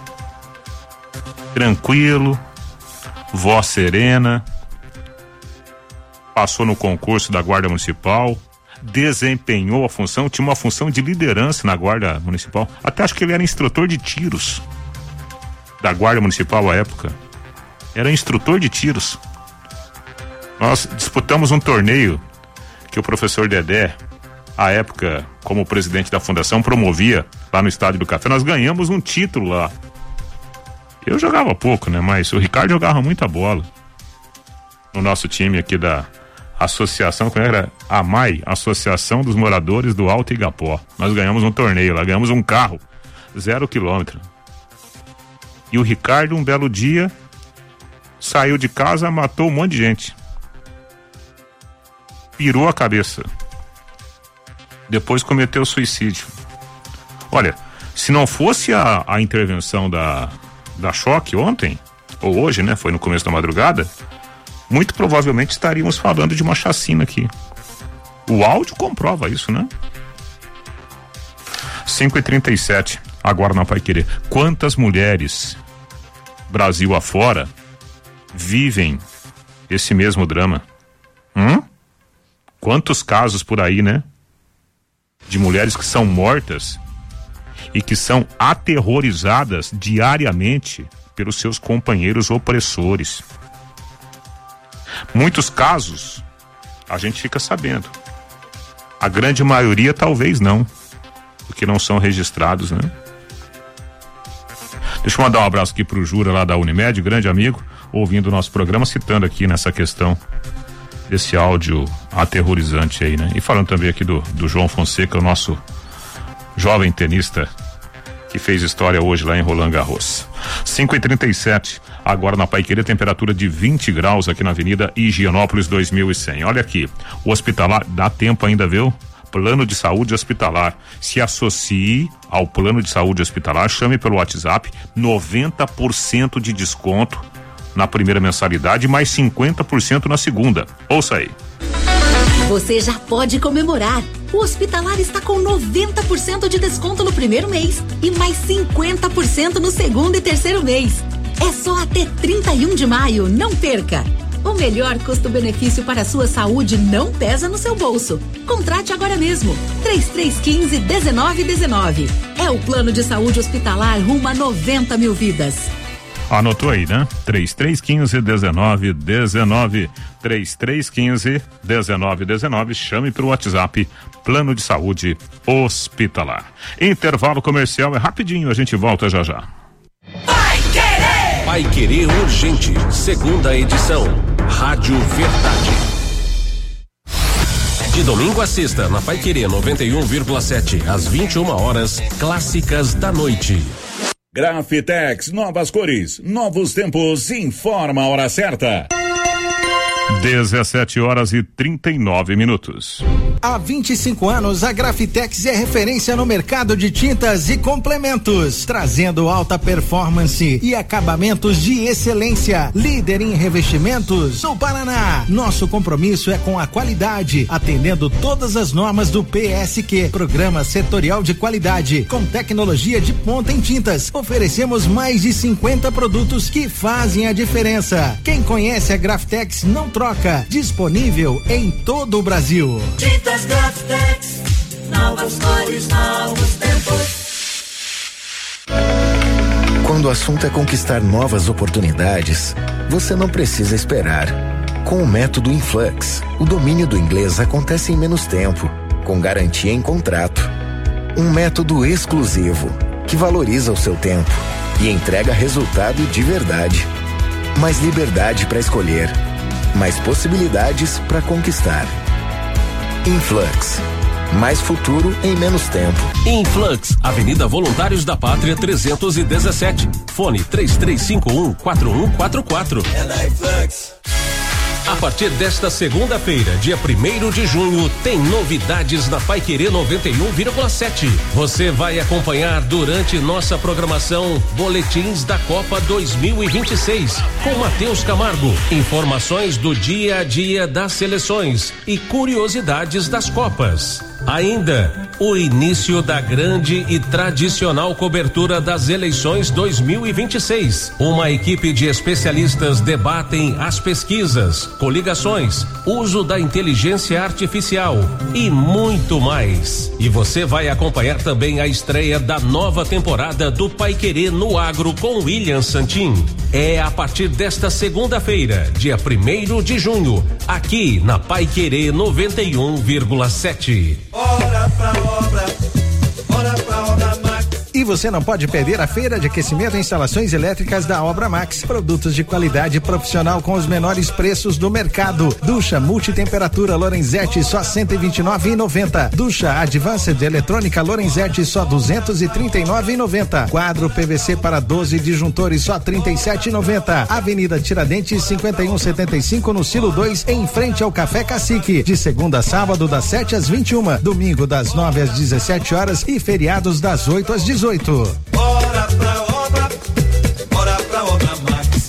[SPEAKER 1] Tranquilo, voz serena, passou no concurso da Guarda Municipal, desempenhou a função, tinha uma função de liderança na Guarda Municipal. Até acho que ele era instrutor de tiros da Guarda Municipal à época. Era instrutor de tiros. Nós disputamos um torneio que o professor Dedé, à época, como presidente da fundação, promovia lá no Estádio do Café. Nós ganhamos um título lá. Eu jogava pouco, né? Mas o Ricardo jogava muita bola. No nosso time aqui da associação, que era a M A I, Associação dos Moradores do Alto Igapó. Nós ganhamos um torneio lá, ganhamos um carro, zero quilômetro. E o Ricardo, um belo dia, saiu de casa, matou um monte de gente. Pirou a cabeça. Depois cometeu suicídio. Olha, se não fosse a, a intervenção da, da Choque ontem, ou hoje, né? Foi no começo da madrugada, muito provavelmente estaríamos falando de uma chacina aqui. O áudio comprova isso, né? cinco e trinta e sete, agora na Paiquerê. Quantas mulheres, Brasil afora, vivem esse mesmo drama? Hum? Quantos casos por aí, né? De mulheres que são mortas e que são aterrorizadas diariamente pelos seus companheiros opressores. Muitos casos a gente fica sabendo. A grande maioria talvez não, porque não são registrados, né? Deixa eu mandar um abraço aqui pro Jura lá da Unimed, grande amigo, ouvindo o nosso programa, citando aqui nessa questão desse áudio aterrorizante aí, né? E falando também aqui do, do João Fonseca, o nosso jovem tenista que fez história hoje lá em Roland Garros. cinco e trinta e sete, agora na Paiquerê, temperatura de vinte graus aqui na Avenida Higienópolis dois mil e cem. Olha aqui, o hospitalar, dá tempo ainda, viu? Plano de saúde hospitalar. Se associe ao plano de saúde hospitalar, chame pelo WhatsApp, noventa por cento de desconto na primeira mensalidade, mais cinquenta por cento na segunda. Ouça aí.
[SPEAKER 21] Você já pode comemorar. O Hospitalar está com noventa por cento de desconto no primeiro mês e mais cinquenta por cento no segundo e terceiro mês. É só até trinta e um de maio, não perca. O melhor custo-benefício para a sua saúde não pesa no seu bolso. Contrate agora mesmo. três três um cinco, um nove um nove. É o plano de saúde hospitalar rumo a noventa mil vidas.
[SPEAKER 1] Anotou aí, né? três três um cinco, um nove um nove. três três um cinco, um nove um nove. Chame para o WhatsApp Plano de Saúde Hospitalar. Intervalo comercial é rapidinho, a gente volta já já.
[SPEAKER 3] Vai Querer! Vai Querer Urgente, segunda edição. Rádio Verdade. De domingo a sexta, na Vai Querer noventa e um vírgula sete, às vinte e uma horas, clássicas da noite.
[SPEAKER 22] Grafitex, novas cores, novos tempos, informa a hora certa.
[SPEAKER 1] dezessete horas e trinta e nove minutos.
[SPEAKER 23] Há vinte e cinco anos, a Grafitex é referência no mercado de tintas e complementos, trazendo alta performance e acabamentos de excelência. Líder em revestimentos no Paraná. Nosso compromisso é com a qualidade, atendendo todas as normas do P S Q, Programa Setorial de Qualidade, com tecnologia de ponta em tintas. Oferecemos mais de cinquenta produtos que fazem a diferença. Quem conhece a Grafitex não troca. Disponível em todo o Brasil.
[SPEAKER 13] Tintas Grafitex, novas cores, novos tempos.
[SPEAKER 24] Quando o assunto é conquistar novas oportunidades, você não precisa esperar. Com o método Influx, o domínio do inglês acontece em menos tempo, com garantia em contrato. Um método exclusivo, que valoriza o seu tempo e entrega resultado de verdade. Mais liberdade para escolher. Mais possibilidades para conquistar. Influx. Mais futuro em menos tempo.
[SPEAKER 3] Influx, Avenida Voluntários da Pátria trezentos e dezessete. Fone três três cinco um, quatro um quatro quatro. É na Influx. A partir desta segunda-feira, dia primeiro de junho, tem novidades na Pai Querer noventa e um vírgula sete. Você vai acompanhar durante nossa programação boletins da Copa dois mil e vinte e seis com Matheus Camargo, informações do dia a dia das seleções e curiosidades das Copas. Ainda, o início da grande e tradicional cobertura das eleições dois mil e vinte e seis. Uma equipe de especialistas debatem as pesquisas, coligações, uso da inteligência artificial e muito mais. E você vai acompanhar também a estreia da nova temporada do Pai Querer no Agro com William Santin. É a partir desta segunda-feira, dia primeiro de junho, aqui na Pai Querer noventa e um vírgula sete.
[SPEAKER 13] Bora pra obra, bora pra obra Max.
[SPEAKER 23] E você não pode perder a feira de aquecimento e instalações elétricas da Obra Max. Produtos de qualidade profissional com os menores preços do mercado. Ducha multitemperatura Lorenzetti só cento e vinte e nove reais e noventa centavos. Ducha Advanced eletrônica Lorenzetti só duzentos e trinta e nove reais e noventa centavos. Quadro P V C para doze disjuntores só trinta e sete reais e noventa centavos. Avenida Tiradentes cinquenta e um setenta e cinco no Silo dois, em frente ao Café Cacique. De segunda a sábado das sete às vinte e uma, domingo das nove às dezessete horas e feriados das oito às dezoito.
[SPEAKER 13] Bora pra obra, bora pra obra Max.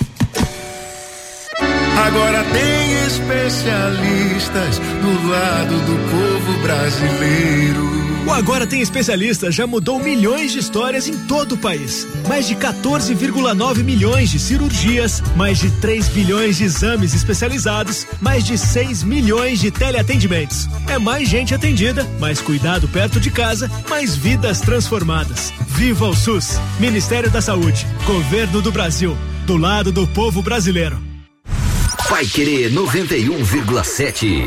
[SPEAKER 25] Agora tem especialistas do lado do povo brasileiro.
[SPEAKER 26] O Agora Tem Especialistas já mudou milhões de histórias em todo o país. Mais de quatorze vírgula nove milhões de cirurgias, mais de três bilhões de exames especializados, mais de seis milhões de teleatendimentos. É mais gente atendida, mais cuidado perto de casa, mais vidas transformadas. Viva o SUS! Ministério da Saúde, Governo do Brasil, do lado do povo brasileiro.
[SPEAKER 11] Vai Querer noventa e um vírgula sete.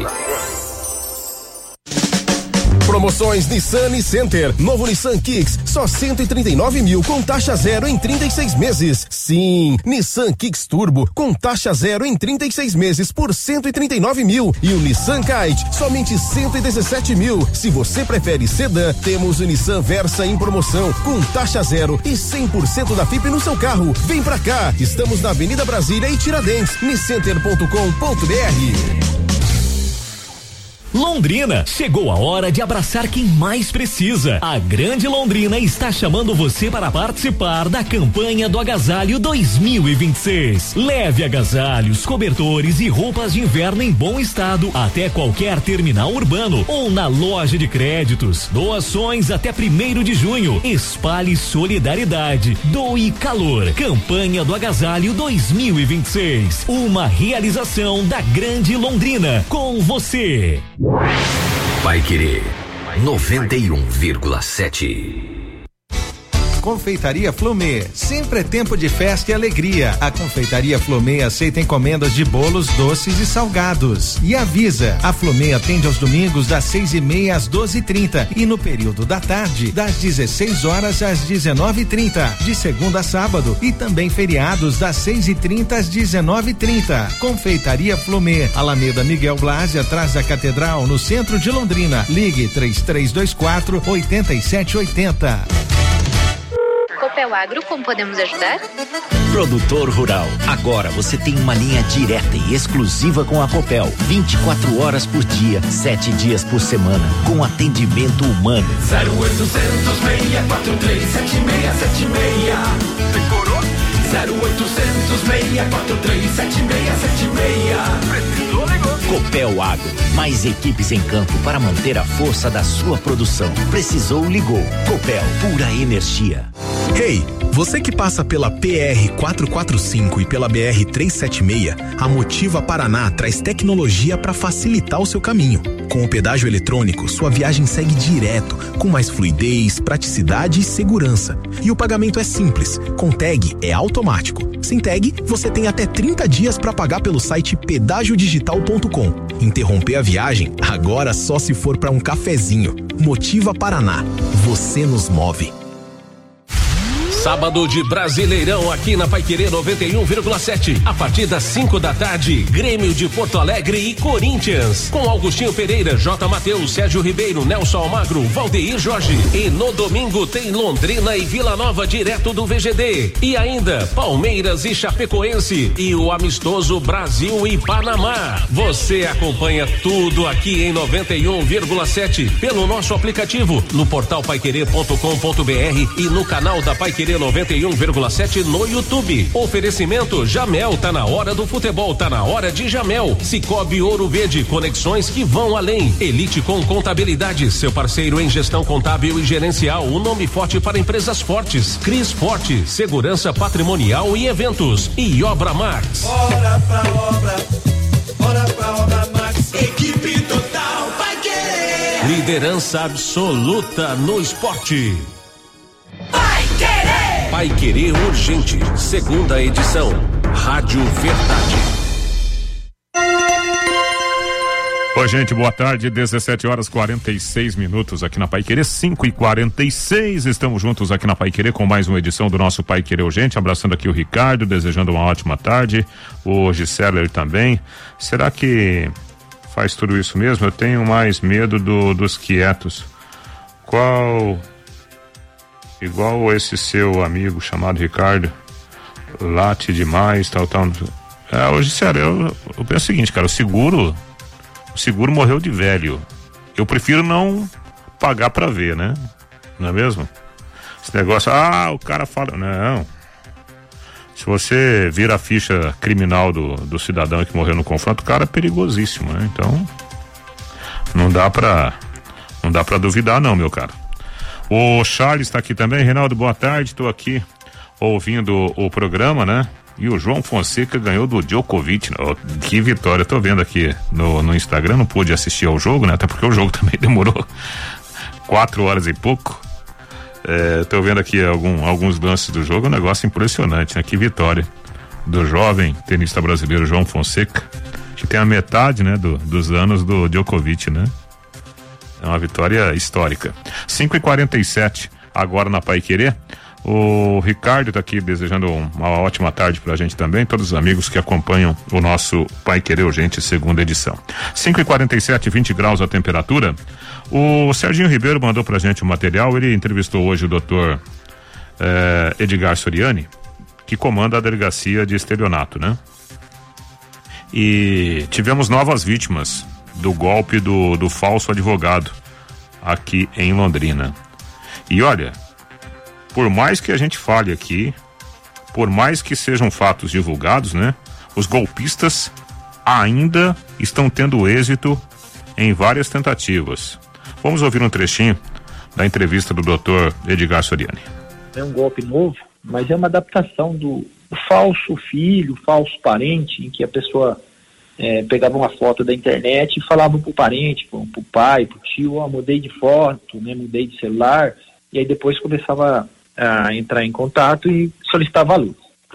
[SPEAKER 2] Promoções Nissan e Center. Novo Nissan Kicks, só cento e trinta e nove mil com taxa zero em trinta e seis meses. Sim, Nissan Kicks Turbo com taxa zero em trinta e seis meses por cento e trinta e nove mil. E o Nissan Kite, somente cento e dezessete mil. Se você prefere sedã, temos o Nissan Versa em promoção com taxa zero e cem por cento da F I P no seu carro. Vem pra cá, estamos na Avenida Brasília e Tiradentes, niscenter ponto com ponto br.
[SPEAKER 4] Londrina, chegou a hora de abraçar quem mais precisa. A Grande Londrina está chamando você para participar da campanha do Agasalho dois mil e vinte e seis. Leve agasalhos, cobertores e roupas de inverno em bom estado até qualquer terminal urbano ou na loja de créditos. Doações até primeiro de junho. Espalhe solidariedade. Doe calor. Campanha do Agasalho dois mil e vinte e seis. Uma realização da Grande Londrina. Com você.
[SPEAKER 11] Paiquerê noventa e um vírgula sete.
[SPEAKER 23] Confeitaria Flumê, sempre é tempo de festa e alegria. A Confeitaria Flumê aceita encomendas de bolos, doces e salgados. E avisa, a Flumê atende aos domingos das seis e meia às doze e trinta e no período da tarde das dezesseis horas às dezenove e trinta, de segunda a sábado e também feriados das seis e trinta às dezenove e trinta. Confeitaria Flumê, Alameda Miguel Blasi, atrás da Catedral, no centro de Londrina. Ligue três três dois quatro oito sete oito zero.
[SPEAKER 5] Copel Agro, como podemos ajudar?
[SPEAKER 6] Produtor rural, agora você tem uma linha direta e exclusiva com a Copel, vinte e quatro horas por dia, sete dias por semana, com atendimento humano.
[SPEAKER 13] zero oitocentos, seis quatro três, sete seis sete seis. Decorou? zero oitocentos, seis quatro três, sete seis sete seis. Precisou, ligou.
[SPEAKER 6] Copel Agro, mais equipes em campo para manter a força da sua produção. Precisou, ligou. Copel, pura energia.
[SPEAKER 7] Hey, você que passa pela P R quatrocentos e quarenta e cinco e pela B R trezentos e setenta e seis, a Motiva Paraná traz tecnologia para facilitar o seu caminho. Com o pedágio eletrônico, sua viagem segue direto, com mais fluidez, praticidade e segurança. E o pagamento é simples, com tag é automático. Sem tag, você tem até trinta dias para pagar pelo site pedágio digital ponto com. Interromper a viagem, agora só se for para um cafezinho. Motiva Paraná, você nos move.
[SPEAKER 3] Sábado de Brasileirão aqui na Paiquerê noventa e um vírgula sete. A partir das cinco da tarde, Grêmio de Porto Alegre e Corinthians. Com Augustinho Pereira, J. Mateus, Sérgio Ribeiro, Nelson Almagro, Valdeir Jorge. E no domingo tem Londrina e Vila Nova direto do V G D. E ainda Palmeiras e Chapecoense. E o amistoso Brasil e Panamá. Você acompanha tudo aqui em noventa e um vírgula sete pelo nosso aplicativo, no portal paiquerê ponto com ponto br e no canal da Paiquerê noventa e um vírgula sete no YouTube. Oferecimento Jamel, tá na hora do futebol, tá na hora de Jamel. Cicobi Ouro Verde, conexões que vão além. Elite com Contabilidade, seu parceiro em gestão contábil e gerencial, um nome forte para empresas fortes. Cris Forte, segurança patrimonial e eventos. E Obra Max.
[SPEAKER 13] Bora pra obra, bora pra Obra Max. Equipe total vai querer.
[SPEAKER 3] Liderança absoluta no esporte. Vai Querer Urgente, segunda edição. Rádio Verdade.
[SPEAKER 1] Oi, gente, boa tarde. dezessete horas quarenta e seis minutos aqui na Paiquerê, cinco e quarenta e seis. Estamos juntos aqui na Paiquerê com mais uma edição do nosso Paiquerê Urgente. Abraçando aqui o Ricardo, desejando uma ótima tarde. O Giseller também. Será que faz tudo isso mesmo? Eu tenho mais medo do, dos quietos. Qual. Igual esse seu amigo chamado Ricardo, late demais, tal, tal. É, hoje, sério, eu, eu penso o seguinte, cara, o seguro, o seguro morreu de velho. Eu prefiro não pagar pra ver, né? Não é mesmo? Esse negócio, ah, o cara fala, não. Se você vira a ficha criminal do, do cidadão que morreu no confronto, o cara é perigosíssimo, né? Então, não dá pra, não dá pra duvidar não, meu cara. O Charles está aqui também. Reinaldo, boa tarde, estou aqui ouvindo o programa, né? E o João Fonseca ganhou do Djokovic. Oh, que vitória, tô vendo aqui no, no Instagram, não pude assistir ao jogo, né? Até porque o jogo também demorou quatro horas e pouco. É, tô vendo aqui algum, alguns lances do jogo, um negócio impressionante, né? Que vitória do jovem tenista brasileiro João Fonseca, que tem a metade, né? Do, dos anos do Djokovic, né? É uma vitória histórica. cinco e quarenta e sete agora na Paiquerê. O Ricardo está aqui desejando uma ótima tarde pra gente também, todos os amigos que acompanham o nosso Paiquerê Urgente, segunda edição. cinco e quarenta e sete, vinte graus a temperatura. O Serginho Ribeiro mandou pra gente o material. Ele entrevistou hoje o doutor eh, Edgar Soriani, que comanda a delegacia de estelionato, né? E tivemos novas vítimas do golpe do, do falso advogado aqui em Londrina. E olha, por mais que a gente fale aqui, por mais que sejam fatos divulgados, né? Os golpistas ainda estão tendo êxito em várias tentativas. Vamos ouvir um trechinho da entrevista do doutor Edgar Soriani.
[SPEAKER 8] É um golpe novo, mas é uma adaptação do, do falso filho, falso parente, em que a pessoa é, pegava uma foto da internet e falava pro parente, pro, pro pai, pro tio, ó, oh, mudei de foto, né, mudei de celular, e aí depois começava a entrar em contato e solicitar valores.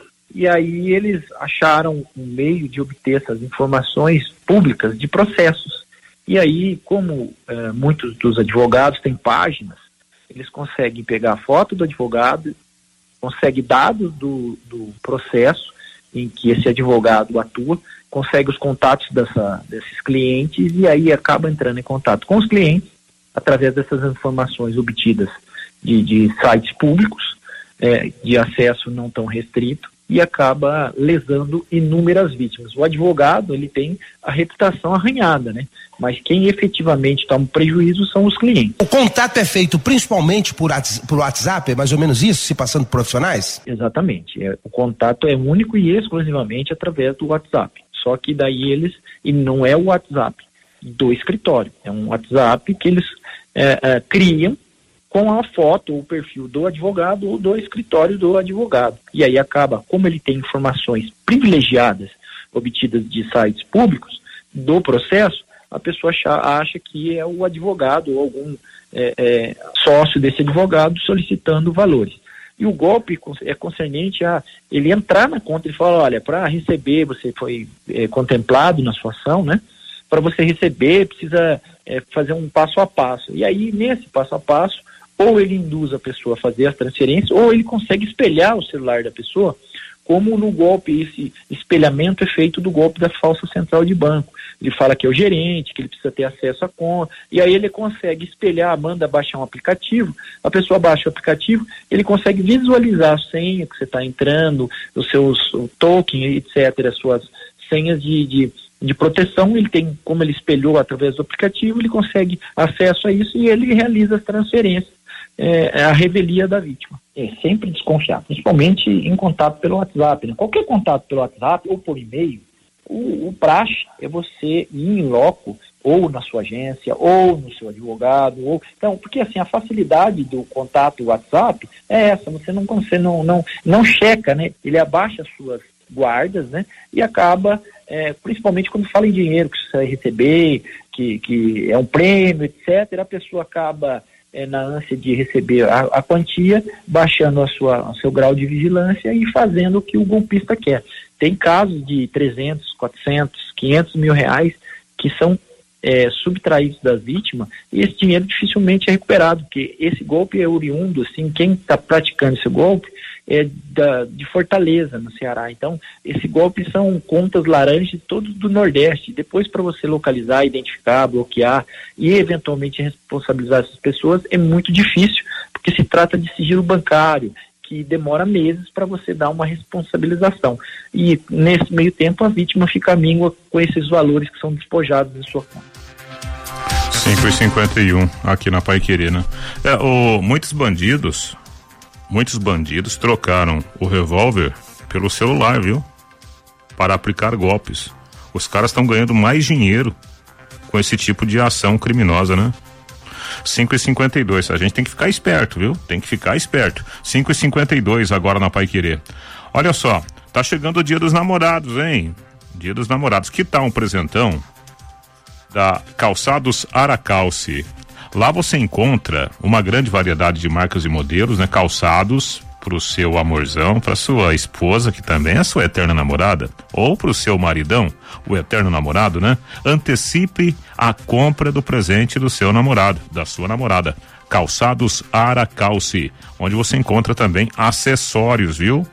[SPEAKER 8] E aí eles acharam um meio de obter essas informações públicas de processos. E aí, como eh, muitos dos advogados têm páginas, eles conseguem pegar a foto do advogado, conseguem dados do, do processo em que esse advogado atua, consegue os contatos dessa, desses clientes e aí acaba entrando em contato com os clientes através dessas informações obtidas de, de sites públicos, eh, de acesso não tão restrito, e acaba lesando inúmeras vítimas. O advogado, ele tem a reputação arranhada, né? Mas quem efetivamente toma prejuízo são os clientes.
[SPEAKER 9] O contato é feito principalmente por, por WhatsApp, é mais ou menos isso, se passando por profissionais?
[SPEAKER 8] Exatamente. É, o contato é único e exclusivamente através do WhatsApp. Só que daí eles, e não é o WhatsApp do escritório, é um WhatsApp que eles é, é, criam com a foto ou o perfil do advogado ou do escritório do advogado. E aí acaba, como ele tem informações privilegiadas obtidas de sites públicos do processo, a pessoa acha, acha que é o advogado ou algum é, é, sócio desse advogado solicitando valores. E o golpe é concernente a ele entrar na conta e falar, olha, para receber, você foi é, contemplado na sua ação, né? Para você receber, precisa é, fazer um passo a passo. E aí, nesse passo a passo, ou ele induz a pessoa a fazer as transferências, ou ele consegue espelhar o celular da pessoa, como no golpe, esse espelhamento é feito do golpe da falsa central de banco. Ele fala que é o gerente, que ele precisa ter acesso à conta, e aí ele consegue espelhar, manda baixar um aplicativo, a pessoa baixa o aplicativo, ele consegue visualizar a senha que você está entrando, os seus o token, etcétera, as suas senhas de, de, de proteção, ele tem, como ele espelhou através do aplicativo, ele consegue acesso a isso e ele realiza as transferências. É a revelia da vítima. É sempre desconfiar, principalmente em contato pelo WhatsApp, né? Qualquer contato pelo WhatsApp ou por e-mail, o, o praxe é você ir em loco, ou na sua agência, ou no seu advogado, ou então, porque assim, a facilidade do contato WhatsApp é essa, você não você não, não, não checa, né? Ele abaixa as suas guardas, né? E acaba, é, principalmente quando fala em dinheiro que você vai receber, que, que é um prêmio, etcétera, a pessoa acaba É, na ânsia de receber a, a quantia, baixando a sua, o seu grau de vigilância e fazendo o que o golpista quer. Tem casos de trezentos, quatrocentos, quinhentos mil reais que são é, subtraídos da vítima e esse dinheiro dificilmente é recuperado, porque esse golpe é oriundo, assim, quem está praticando esse golpe é da, de Fortaleza, no Ceará. Então, esse golpe são contas laranjas todos do Nordeste. Depois, para você localizar, identificar, bloquear e eventualmente responsabilizar essas pessoas é muito difícil, porque se trata de sigilo bancário, que demora meses para você dar uma responsabilização. E nesse meio tempo a vítima fica míngua com esses valores que são despojados de sua conta.
[SPEAKER 1] cinco e cinquenta e um aqui na Paiquerê, né? É, o, muitos bandidos Muitos bandidos trocaram o revólver pelo celular, viu? Para aplicar golpes. Os caras estão ganhando mais dinheiro com esse tipo de ação criminosa, né? cinco e cinquenta e dois, a gente tem que ficar esperto, viu? Tem que ficar esperto. cinco e cinquenta e dois agora na Paiquerê. Olha só, tá chegando o Dia dos Namorados, hein? Dia dos Namorados. Que tal um presentão da Calçados Aracalce? Lá você encontra uma grande variedade de marcas e modelos, né? Calçados pro seu amorzão, pra sua esposa, que também é sua eterna namorada, ou pro seu maridão, o eterno namorado, né? Antecipe a compra do presente do seu namorado, da sua namorada. Calçados Aracalce, onde você encontra também acessórios, viu?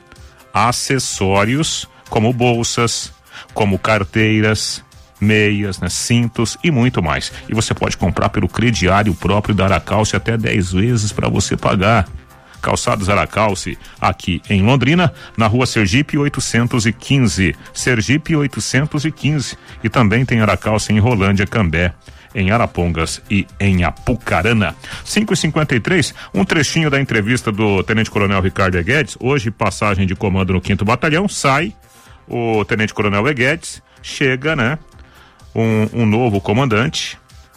[SPEAKER 1] Acessórios como bolsas, como carteiras, meias, né, cintos e muito mais. E você pode comprar pelo crediário próprio da Aracalce até dez vezes para você pagar. Calçados Aracalce, aqui em Londrina, na rua Sergipe oitocentos e quinze. Sergipe oitocentos e quinze. E também tem Aracalce em Rolândia, Cambé, em Arapongas e em Apucarana. cinco e cinquenta e três, um trechinho da entrevista do Tenente Coronel Ricardo Eguedes, hoje passagem de comando no quinto Batalhão, sai o Tenente Coronel Eguedes, chega, né, um, um novo comandante,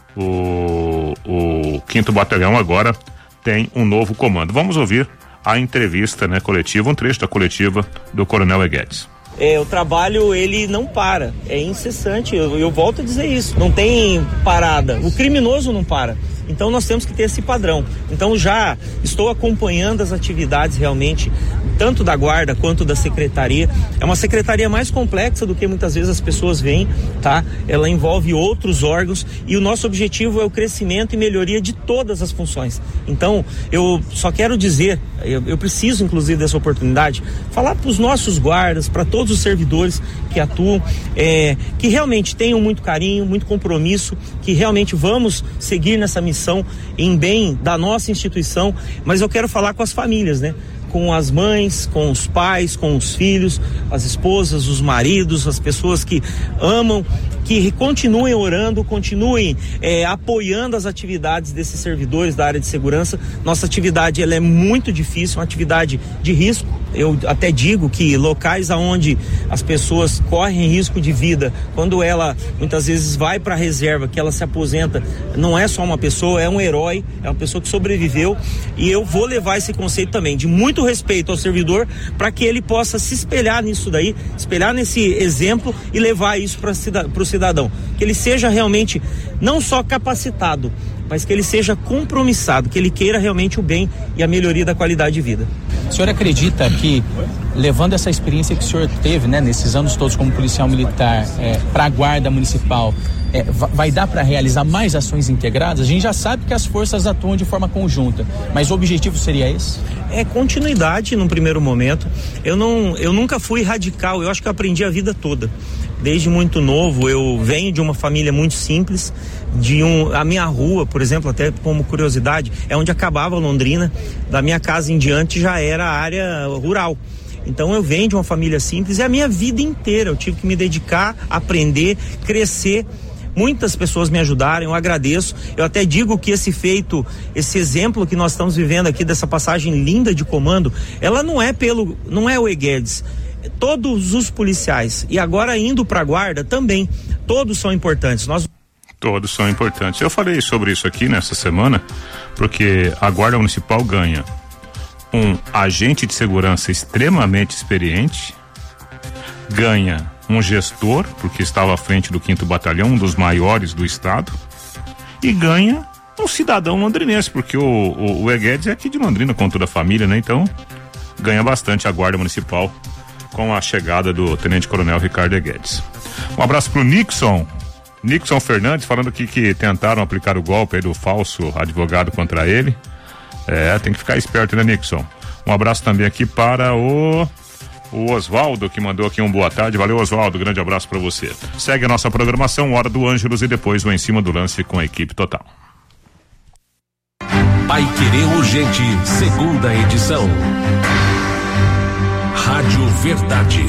[SPEAKER 1] o, o quinto Batalhão agora tem um novo comando. Vamos ouvir a entrevista, né, coletiva, um trecho da coletiva do Coronel Eguedes.
[SPEAKER 10] É, o trabalho, ele não para, é incessante, eu, eu volto a dizer isso, não tem parada, o criminoso não para, então nós temos que ter esse padrão. Então já estou acompanhando as atividades realmente, tanto da guarda quanto da secretaria. É uma secretaria mais complexa do que muitas vezes as pessoas veem, tá? Ela envolve outros órgãos e o nosso objetivo é o crescimento e melhoria de todas as funções. Então eu só quero dizer, eu, eu preciso inclusive dessa oportunidade, falar para os nossos guardas, para todos os servidores que atuam, é, que realmente tenham muito carinho, muito compromisso, que realmente vamos seguir nessa missão em bem da nossa instituição, mas eu quero falar com as famílias, né? Com as mães, com os pais, com os filhos, as esposas, os maridos, as pessoas que amam, que continuem orando, continuem é, apoiando as atividades desses servidores da área de segurança. Nossa atividade, ela é muito difícil, uma atividade de risco. Eu até digo que locais aonde as pessoas correm risco de vida, quando ela muitas vezes vai para a reserva, que ela se aposenta, não é só uma pessoa, é um herói, é uma pessoa que sobreviveu, e eu vou levar esse conceito também de muito respeito ao servidor, para que ele possa se espelhar nisso daí, espelhar nesse exemplo e levar isso para o cidadão, que ele seja realmente não só capacitado, mas que ele seja compromissado, que ele queira realmente o bem e a melhoria da qualidade de vida.
[SPEAKER 12] O senhor acredita que, levando essa experiência que o senhor teve, né, nesses anos todos como policial militar, é, para a guarda municipal, é, vai dar para realizar mais ações integradas? A gente já sabe que as forças atuam de forma conjunta, mas o objetivo seria esse?
[SPEAKER 10] É continuidade num primeiro momento. Eu não, eu nunca fui radical, eu acho que eu aprendi a vida toda. Desde muito novo, eu venho de uma família muito simples, de um, a minha rua, por exemplo, até como curiosidade, é onde acabava Londrina, da minha casa em diante já era a área rural. Então eu venho de uma família simples e a minha vida inteira eu tive que me dedicar, aprender, crescer. Muitas pessoas me ajudaram, eu agradeço. Eu até digo que esse feito, esse exemplo que nós estamos vivendo aqui dessa passagem linda de comando, ela não é pelo, não é o Eguedes. Todos os policiais, e agora indo para a guarda também, todos são importantes. Nós
[SPEAKER 1] Todos são importantes. Eu falei sobre isso aqui nessa semana, porque a Guarda Municipal ganha um agente de segurança extremamente experiente, ganha um gestor, porque estava à frente do quinto Batalhão, um dos maiores do estado, e ganha um cidadão londrinense, porque o, o, o Eguedes é aqui de Londrina com toda a família, né? Então ganha bastante a Guarda Municipal com a chegada do Tenente Coronel Ricardo Eguedes. Um abraço pro Nixon Nixon Fernandes, falando aqui que tentaram aplicar o golpe aí do falso advogado contra ele. É, tem que ficar esperto, né, Nixon? Um abraço também aqui para o o Oswaldo, que mandou aqui um boa tarde. Valeu, Oswaldo, grande abraço para você. Segue a nossa programação, Hora do Ângelos, e depois o Em Cima do Lance com a equipe total.
[SPEAKER 3] Paiquerê Urgente, segunda edição. Rádio Verdade.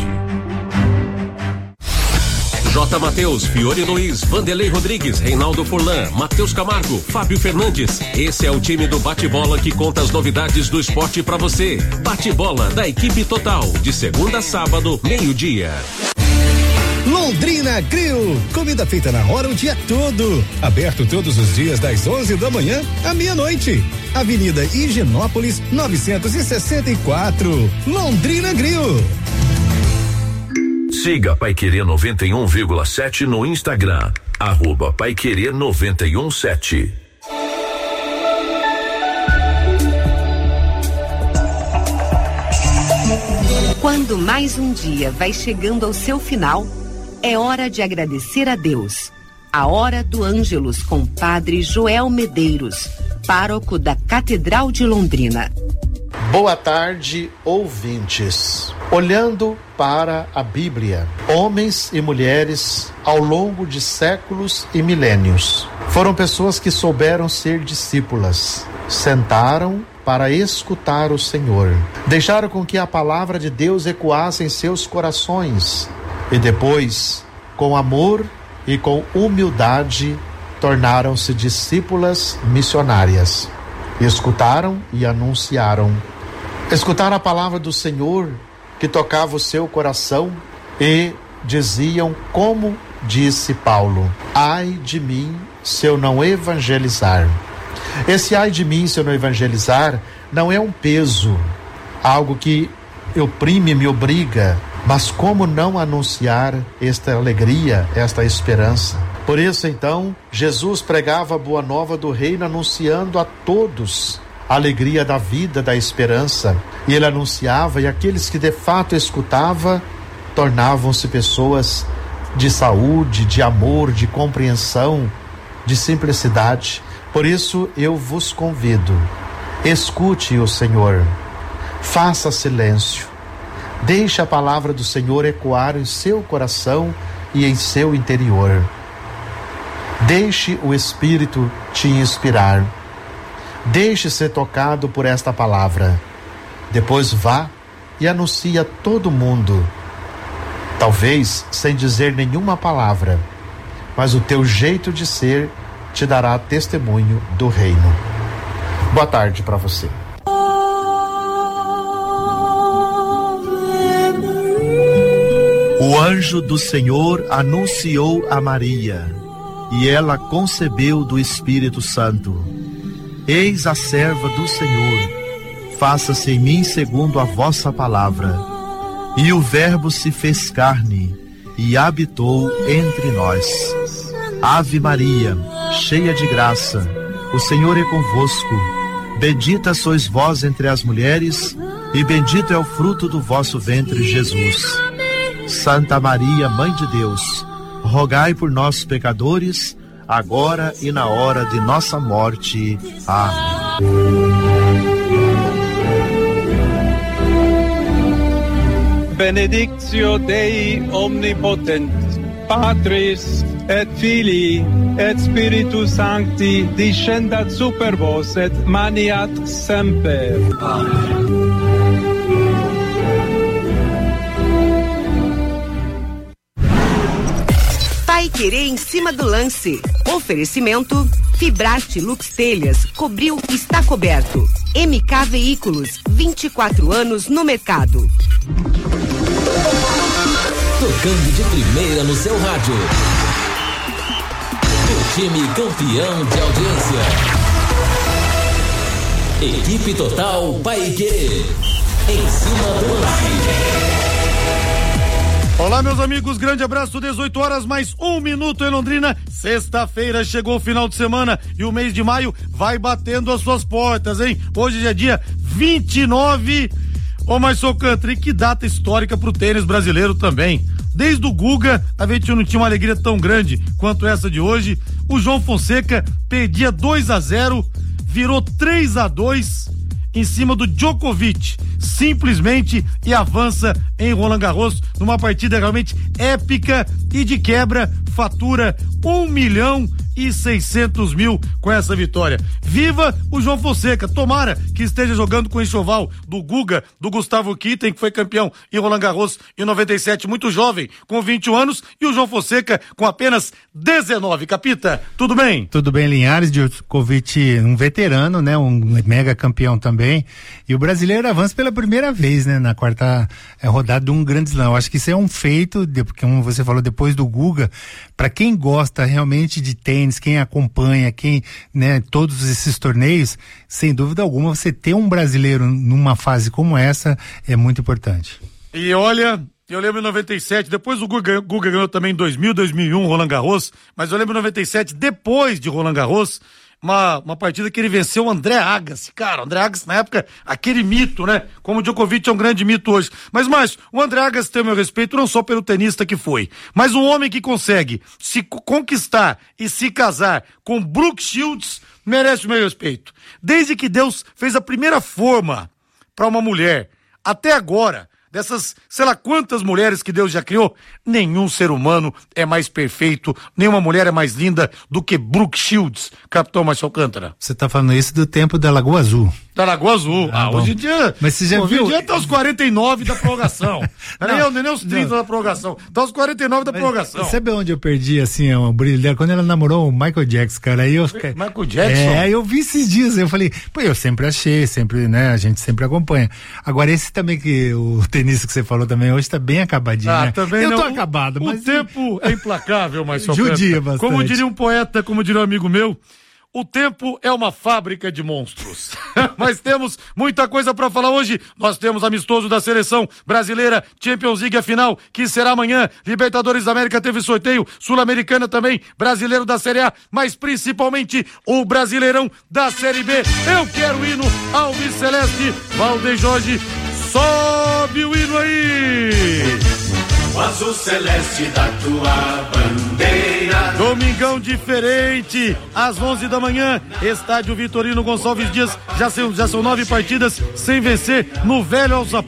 [SPEAKER 3] J. Mateus, Fiore Luiz, Vanderlei Rodrigues, Reinaldo Furlan, Matheus Camargo, Fábio Fernandes. Esse é o time do Bate-Bola que conta as novidades do esporte pra você. Bate-Bola da equipe total, de segunda a sábado, meio-dia.
[SPEAKER 14] Londrina Grill, comida feita na hora o dia todo. Aberto todos os dias das onze da manhã à meia-noite. Avenida Higienópolis, novecentos e sessenta e quatro. Londrina Grill.
[SPEAKER 15] Siga Paiquerê noventa e um vírgula sete no Instagram, arroba Paiquerê noventa e um sete.
[SPEAKER 16] Quando mais um dia vai chegando ao seu final, é hora de agradecer a Deus. A Hora do Ângelus com Padre Joel Medeiros, pároco da Catedral de Londrina.
[SPEAKER 19] Boa tarde, ouvintes. Olhando para a Bíblia, homens e mulheres ao longo de séculos e milênios foram pessoas que souberam ser discípulas. Sentaram para escutar o Senhor. Deixaram com que a palavra de Deus ecoasse em seus corações e depois, com amor e com humildade, tornaram-se discípulas missionárias. Escutaram e anunciaram. Escutaram a palavra do Senhor que tocava o seu coração e diziam como disse Paulo: ai de mim se eu não evangelizar. Esse ai de mim se eu não evangelizar não é um peso, algo que oprime, me obriga, mas como não anunciar esta alegria, esta esperança? Por isso, então, Jesus pregava a boa nova do reino, anunciando a todos a alegria da vida, da esperança. E ele anunciava, e aqueles que de fato escutavam, tornavam-se pessoas de saúde, de amor, de compreensão, de simplicidade. Por isso, eu vos convido, escute o Senhor, faça silêncio, deixe a palavra do Senhor ecoar em seu coração e em seu interior. Deixe o Espírito te inspirar. Deixe ser tocado por esta palavra. Depois vá e anuncie a todo mundo. Talvez sem dizer nenhuma palavra, mas o teu jeito de ser te dará testemunho do reino. Boa tarde para você. O anjo do Senhor anunciou a Maria, e ela concebeu do Espírito Santo. Eis a serva do Senhor, faça-se em mim segundo a vossa palavra. E o Verbo se fez carne e habitou entre nós. Ave Maria, cheia de graça, o Senhor é convosco. Bendita sois vós entre as mulheres, e bendito é o fruto do vosso ventre, Jesus. Santa Maria, Mãe de Deus, rogai por nós, pecadores, agora e na hora de nossa morte. Amém.
[SPEAKER 17] Benedictio Dei omnipotent, Patris et Filii et Spiritus Sancti, descendat super vos et maniat semper. Amen.
[SPEAKER 16] Paiquerê em cima do lance. Oferecimento: Fibrate Lux Telhas, cobriu, está coberto. M K Veículos, vinte e quatro anos no mercado.
[SPEAKER 4] Tocando de primeira no seu rádio. O time campeão de audiência. Equipe Total Paiquerê. Em cima do lance.
[SPEAKER 18] Olá, meus amigos, grande abraço, dezoito horas mais um minuto em Londrina. Sexta-feira chegou o final de semana e o mês de maio vai batendo as suas portas, hein? Hoje é dia vinte e nove. Ô, mas sou country, que data histórica pro tênis brasileiro também. Desde o Guga, a gente não tinha uma alegria tão grande quanto essa de hoje. O João Fonseca perdia dois a zero, virou três a dois em cima do Djokovic, simplesmente, e avança em Roland Garros numa partida realmente épica e de quebra fatura um milhão e seiscentos mil com essa vitória. Viva o João Fonseca, tomara que esteja jogando com o enxoval do Guga, do Gustavo Kitten, que foi campeão em Roland Garros em noventa e sete, muito jovem, com vinte e um anos, e o João Fonseca com apenas dezenove. Capita, tudo bem?
[SPEAKER 20] Tudo bem, Linhares. Djokovic, um veterano, né, um mega campeão também, e o brasileiro avança pela primeira vez, né, na quarta é, rodada de um grande slam. Eu acho que isso é um feito, de, porque como você falou, depois do Guga, para quem gosta realmente de tênis, quem acompanha, quem, né, todos esses torneios, sem dúvida alguma, você ter um brasileiro numa fase como essa é muito importante.
[SPEAKER 18] E olha, eu lembro em noventa e sete, depois o Guga, Guga ganhou também em dois mil, dois mil e um Roland Garros, mas eu lembro em noventa e sete, depois de Roland Garros, Uma, uma partida que ele venceu o André Agassi. Cara, o André Agassi na época, aquele mito, né? Como o Djokovic é um grande mito hoje. Mas, Márcio, o André Agassi tem o meu respeito não só pelo tenista que foi, mas um homem que consegue se conquistar e se casar com Brooke Shields merece o meu respeito. Desde que Deus fez a primeira forma para uma mulher, até agora, dessas, sei lá quantas mulheres que Deus já criou, nenhum ser humano é mais perfeito, nenhuma mulher é mais linda do que Brooke Shields, Capitão Márcio Alcântara.
[SPEAKER 20] Você tá falando isso do tempo da Lagoa Azul.
[SPEAKER 18] Da Lagoa Azul. Ah, ah hoje em dia.
[SPEAKER 20] Mas você já
[SPEAKER 18] hoje
[SPEAKER 20] viu?
[SPEAKER 18] Hoje em dia tá os quarenta e nove da prorrogação. nem, eu, nem os trinta não. da prorrogação. Tá os quarenta e nove da
[SPEAKER 20] Mas
[SPEAKER 18] prorrogação.
[SPEAKER 20] Sabe onde eu perdi, assim, o brilho dela? Quando ela namorou o Michael Jackson, cara. Aí eu,
[SPEAKER 18] Michael Jackson?
[SPEAKER 20] É, eu vi esses dias. Eu falei, pô, eu sempre achei, sempre, né? A gente sempre acompanha. Agora, esse também que o tenista que você falou também hoje tá bem acabadinho,
[SPEAKER 18] ah,
[SPEAKER 20] né?
[SPEAKER 18] Também
[SPEAKER 20] eu
[SPEAKER 18] não,
[SPEAKER 20] tô
[SPEAKER 18] o,
[SPEAKER 20] acabado,
[SPEAKER 18] o
[SPEAKER 20] mas.
[SPEAKER 18] O tempo é implacável, mas só
[SPEAKER 20] judia bastante.
[SPEAKER 18] Como diria um poeta, como diria um amigo meu, o tempo é uma fábrica de monstros. Mas temos muita coisa para falar hoje. Nós temos amistoso da seleção brasileira, Champions League a final, que será amanhã. Libertadores da América teve sorteio, Sul-Americana também, brasileiro da Série A, mas principalmente o Brasileirão da Série B. Eu quero o hino Alves Celeste. Valdeir Jorge, sobe o hino aí!
[SPEAKER 13] O azul celeste da tua bandeira.
[SPEAKER 18] Domingão diferente, às onze da manhã, estádio Vitorino Gonçalves Dias, já são, já são nove partidas sem vencer no Velho Alçapão.